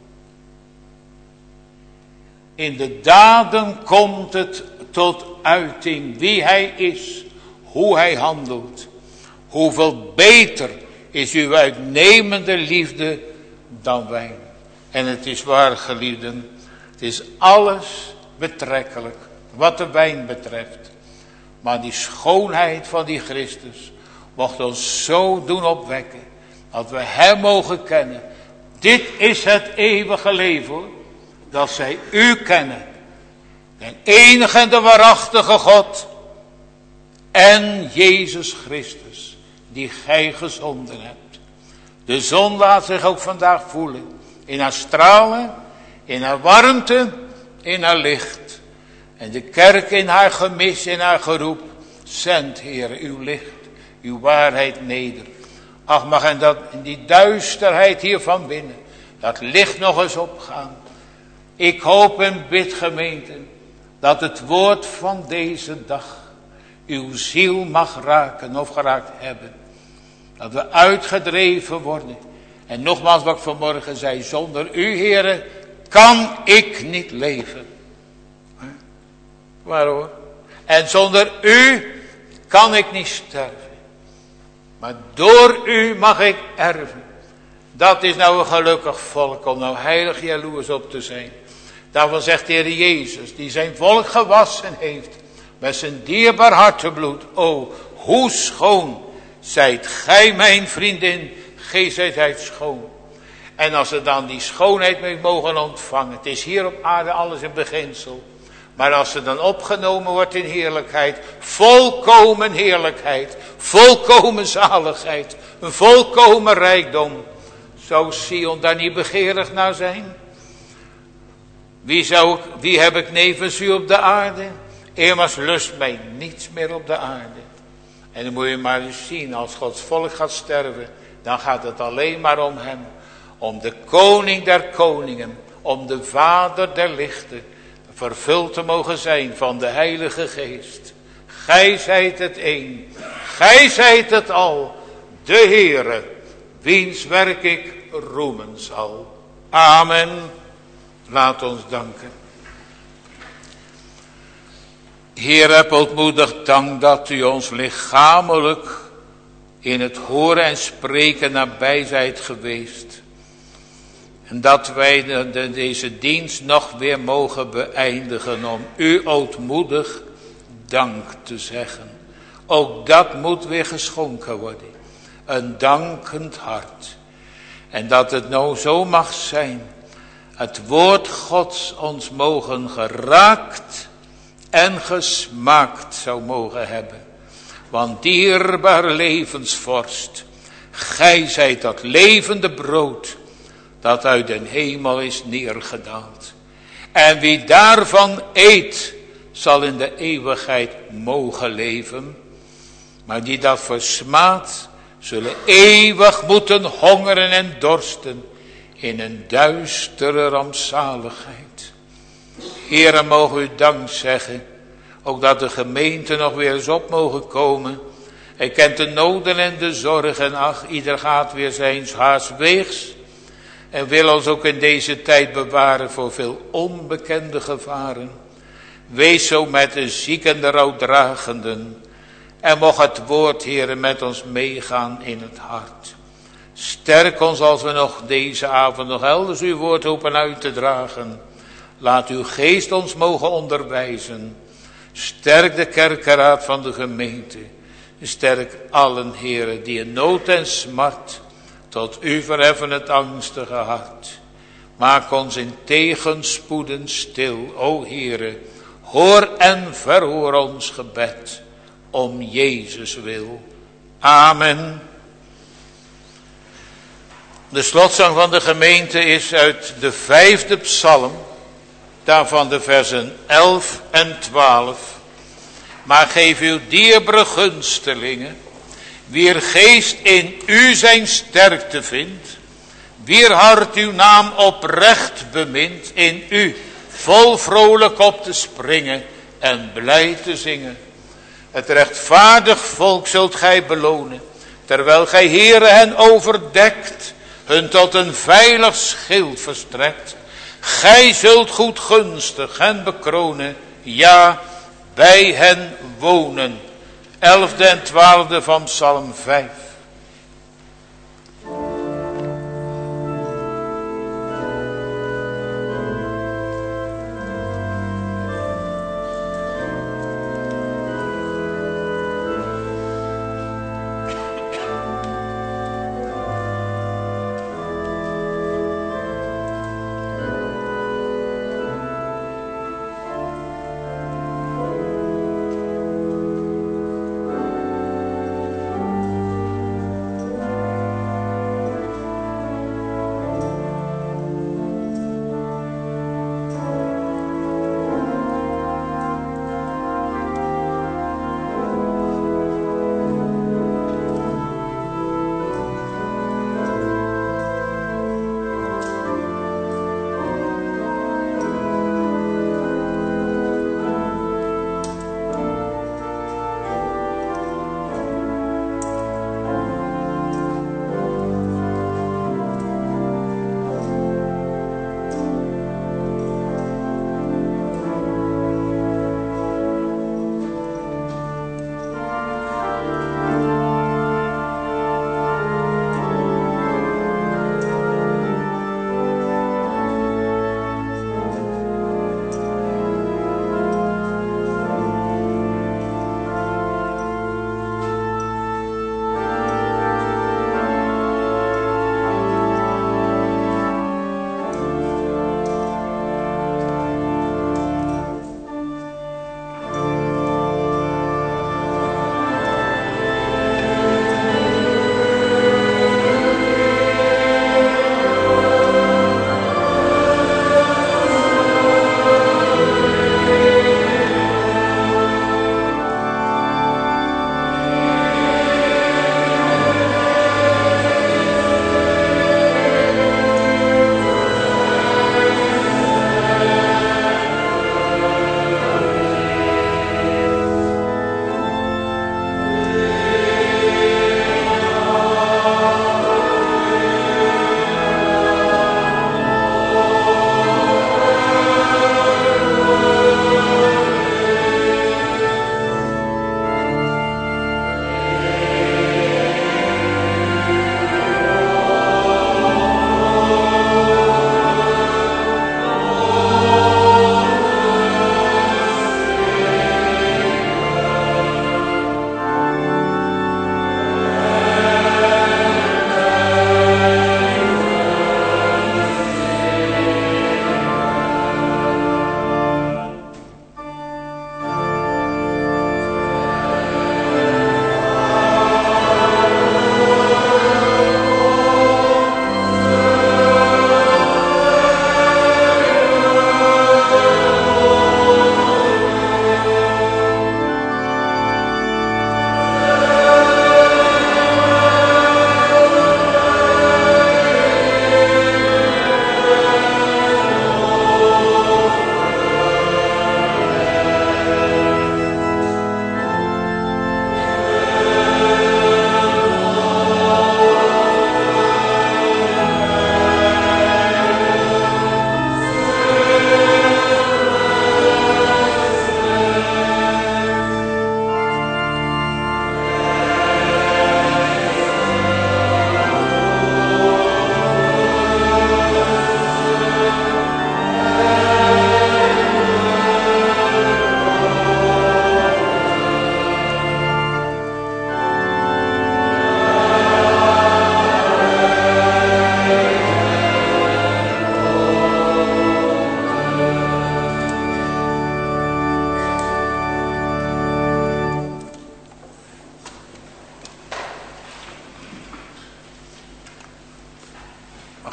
In de daden komt het tot uiting wie hij is, hoe hij handelt. Hoeveel beter is uw uitnemende liefde dan wijn. En het is waar, geliefden, het is alles betrekkelijk wat de wijn betreft. Maar die schoonheid van die Christus mocht ons zo doen opwekken, dat we hem mogen kennen. Dit is het eeuwige leven, hoor. Dat zij u kennen. De enige en de waarachtige God. En Jezus Christus, die gij gezonden hebt. De zon laat zich ook vandaag voelen. In haar stralen, in haar warmte, in haar licht. En de kerk in haar gemis, in haar geroep. Zend, Heer, uw licht, uw waarheid neder. Ach, mag en dat in die duisterheid hier van binnen, dat licht nog eens opgaan. Ik hoop en bid, gemeente, dat het woord van deze dag uw ziel mag raken of geraakt hebben. Dat we uitgedreven worden. En nogmaals wat ik vanmorgen zei. Zonder u, Heere, kan ik niet leven. Waar hoor? En zonder u kan ik niet sterven. Maar door u mag ik erven. Dat is nou een gelukkig volk om nou heilig jaloers op te zijn. Daarvan zegt de Heer Jezus, die zijn volk gewassen heeft met zijn dierbaar hartebloed. O, hoe schoon zijt gij mijn vriendin, gij zijt schoon. En als ze dan die schoonheid mee mogen ontvangen, het is hier op aarde alles in beginsel. Maar als ze dan opgenomen wordt in heerlijkheid, volkomen heerlijkheid, volkomen zaligheid, een volkomen rijkdom. Zou Sion daar niet begeerig naar zijn? Wie heb ik nevens u op de aarde? Immers lust mij niets meer op de aarde. En dan moet je maar eens zien, als Gods volk gaat sterven, dan gaat het alleen maar om hem. Om de koning der koningen, om de vader der lichten, vervuld te mogen zijn van de Heilige Geest. Gij zijt het een, gij zijt het al, de Heere, wiens werk ik roemen zal. Amen. Laat ons danken. Heer, heb ootmoedig dank dat u ons lichamelijk in het horen en spreken nabij zijt geweest. En dat wij deze dienst nog weer mogen beëindigen om u ootmoedig dank te zeggen. Ook dat moet weer geschonken worden. Een dankend hart. En dat het nou zo mag zijn. Het woord Gods ons mogen geraakt en gesmaakt zou mogen hebben. Want dierbaar levensvorst, gij zijt dat levende brood dat uit den hemel is neergedaald. En wie daarvan eet, zal in de eeuwigheid mogen leven. Maar die dat versmaadt, zullen eeuwig moeten hongeren en dorsten in een duistere rampzaligheid. Heere, mogen u dank zeggen, ook dat de gemeente nog weer eens op mogen komen. Hij kent de noden en de zorgen, ach, ieder gaat weer zijns haars weegs. En wil ons ook in deze tijd bewaren voor veel onbekende gevaren. Wees zo met de zieken, de rouwdragenden. En mocht het woord, Heere, met ons meegaan in het hart. Sterk ons als we nog deze avond nog elders uw woord hopen uit te dragen. Laat uw geest ons mogen onderwijzen. Sterk de kerkeraad van de gemeente. Sterk allen, Heere, die in nood en smart tot u verheffen het angstige hart. Maak ons in tegenspoeden stil, o Heere. Hoor en verhoor ons gebed. Om Jezus wil. Amen. De slotzang van de gemeente is uit de 5e psalm. Daarvan de versen 11 en 12. Maar geef uw dierbare gunstelingen, wier geest in u zijn sterkte vindt, wier hart uw naam oprecht bemint, in u vol vrolijk op te springen en blij te zingen. Het rechtvaardig volk zult gij belonen, terwijl gij, Heere, hen overdekt, hun tot een veilig schild verstrekt. Gij zult goedgunstig hen bekronen, ja, bij hen wonen. 11e en 12e van Psalm 5.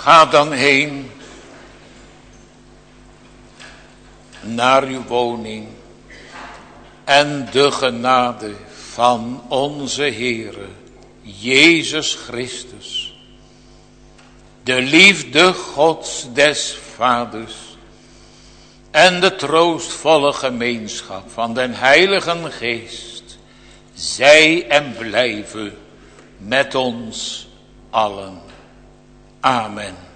Ga dan heen naar uw woning en de genade van onze Heere Jezus Christus, de liefde Gods des Vaders en de troostvolle gemeenschap van den Heiligen Geest, zij en blijven met ons allen. Amen.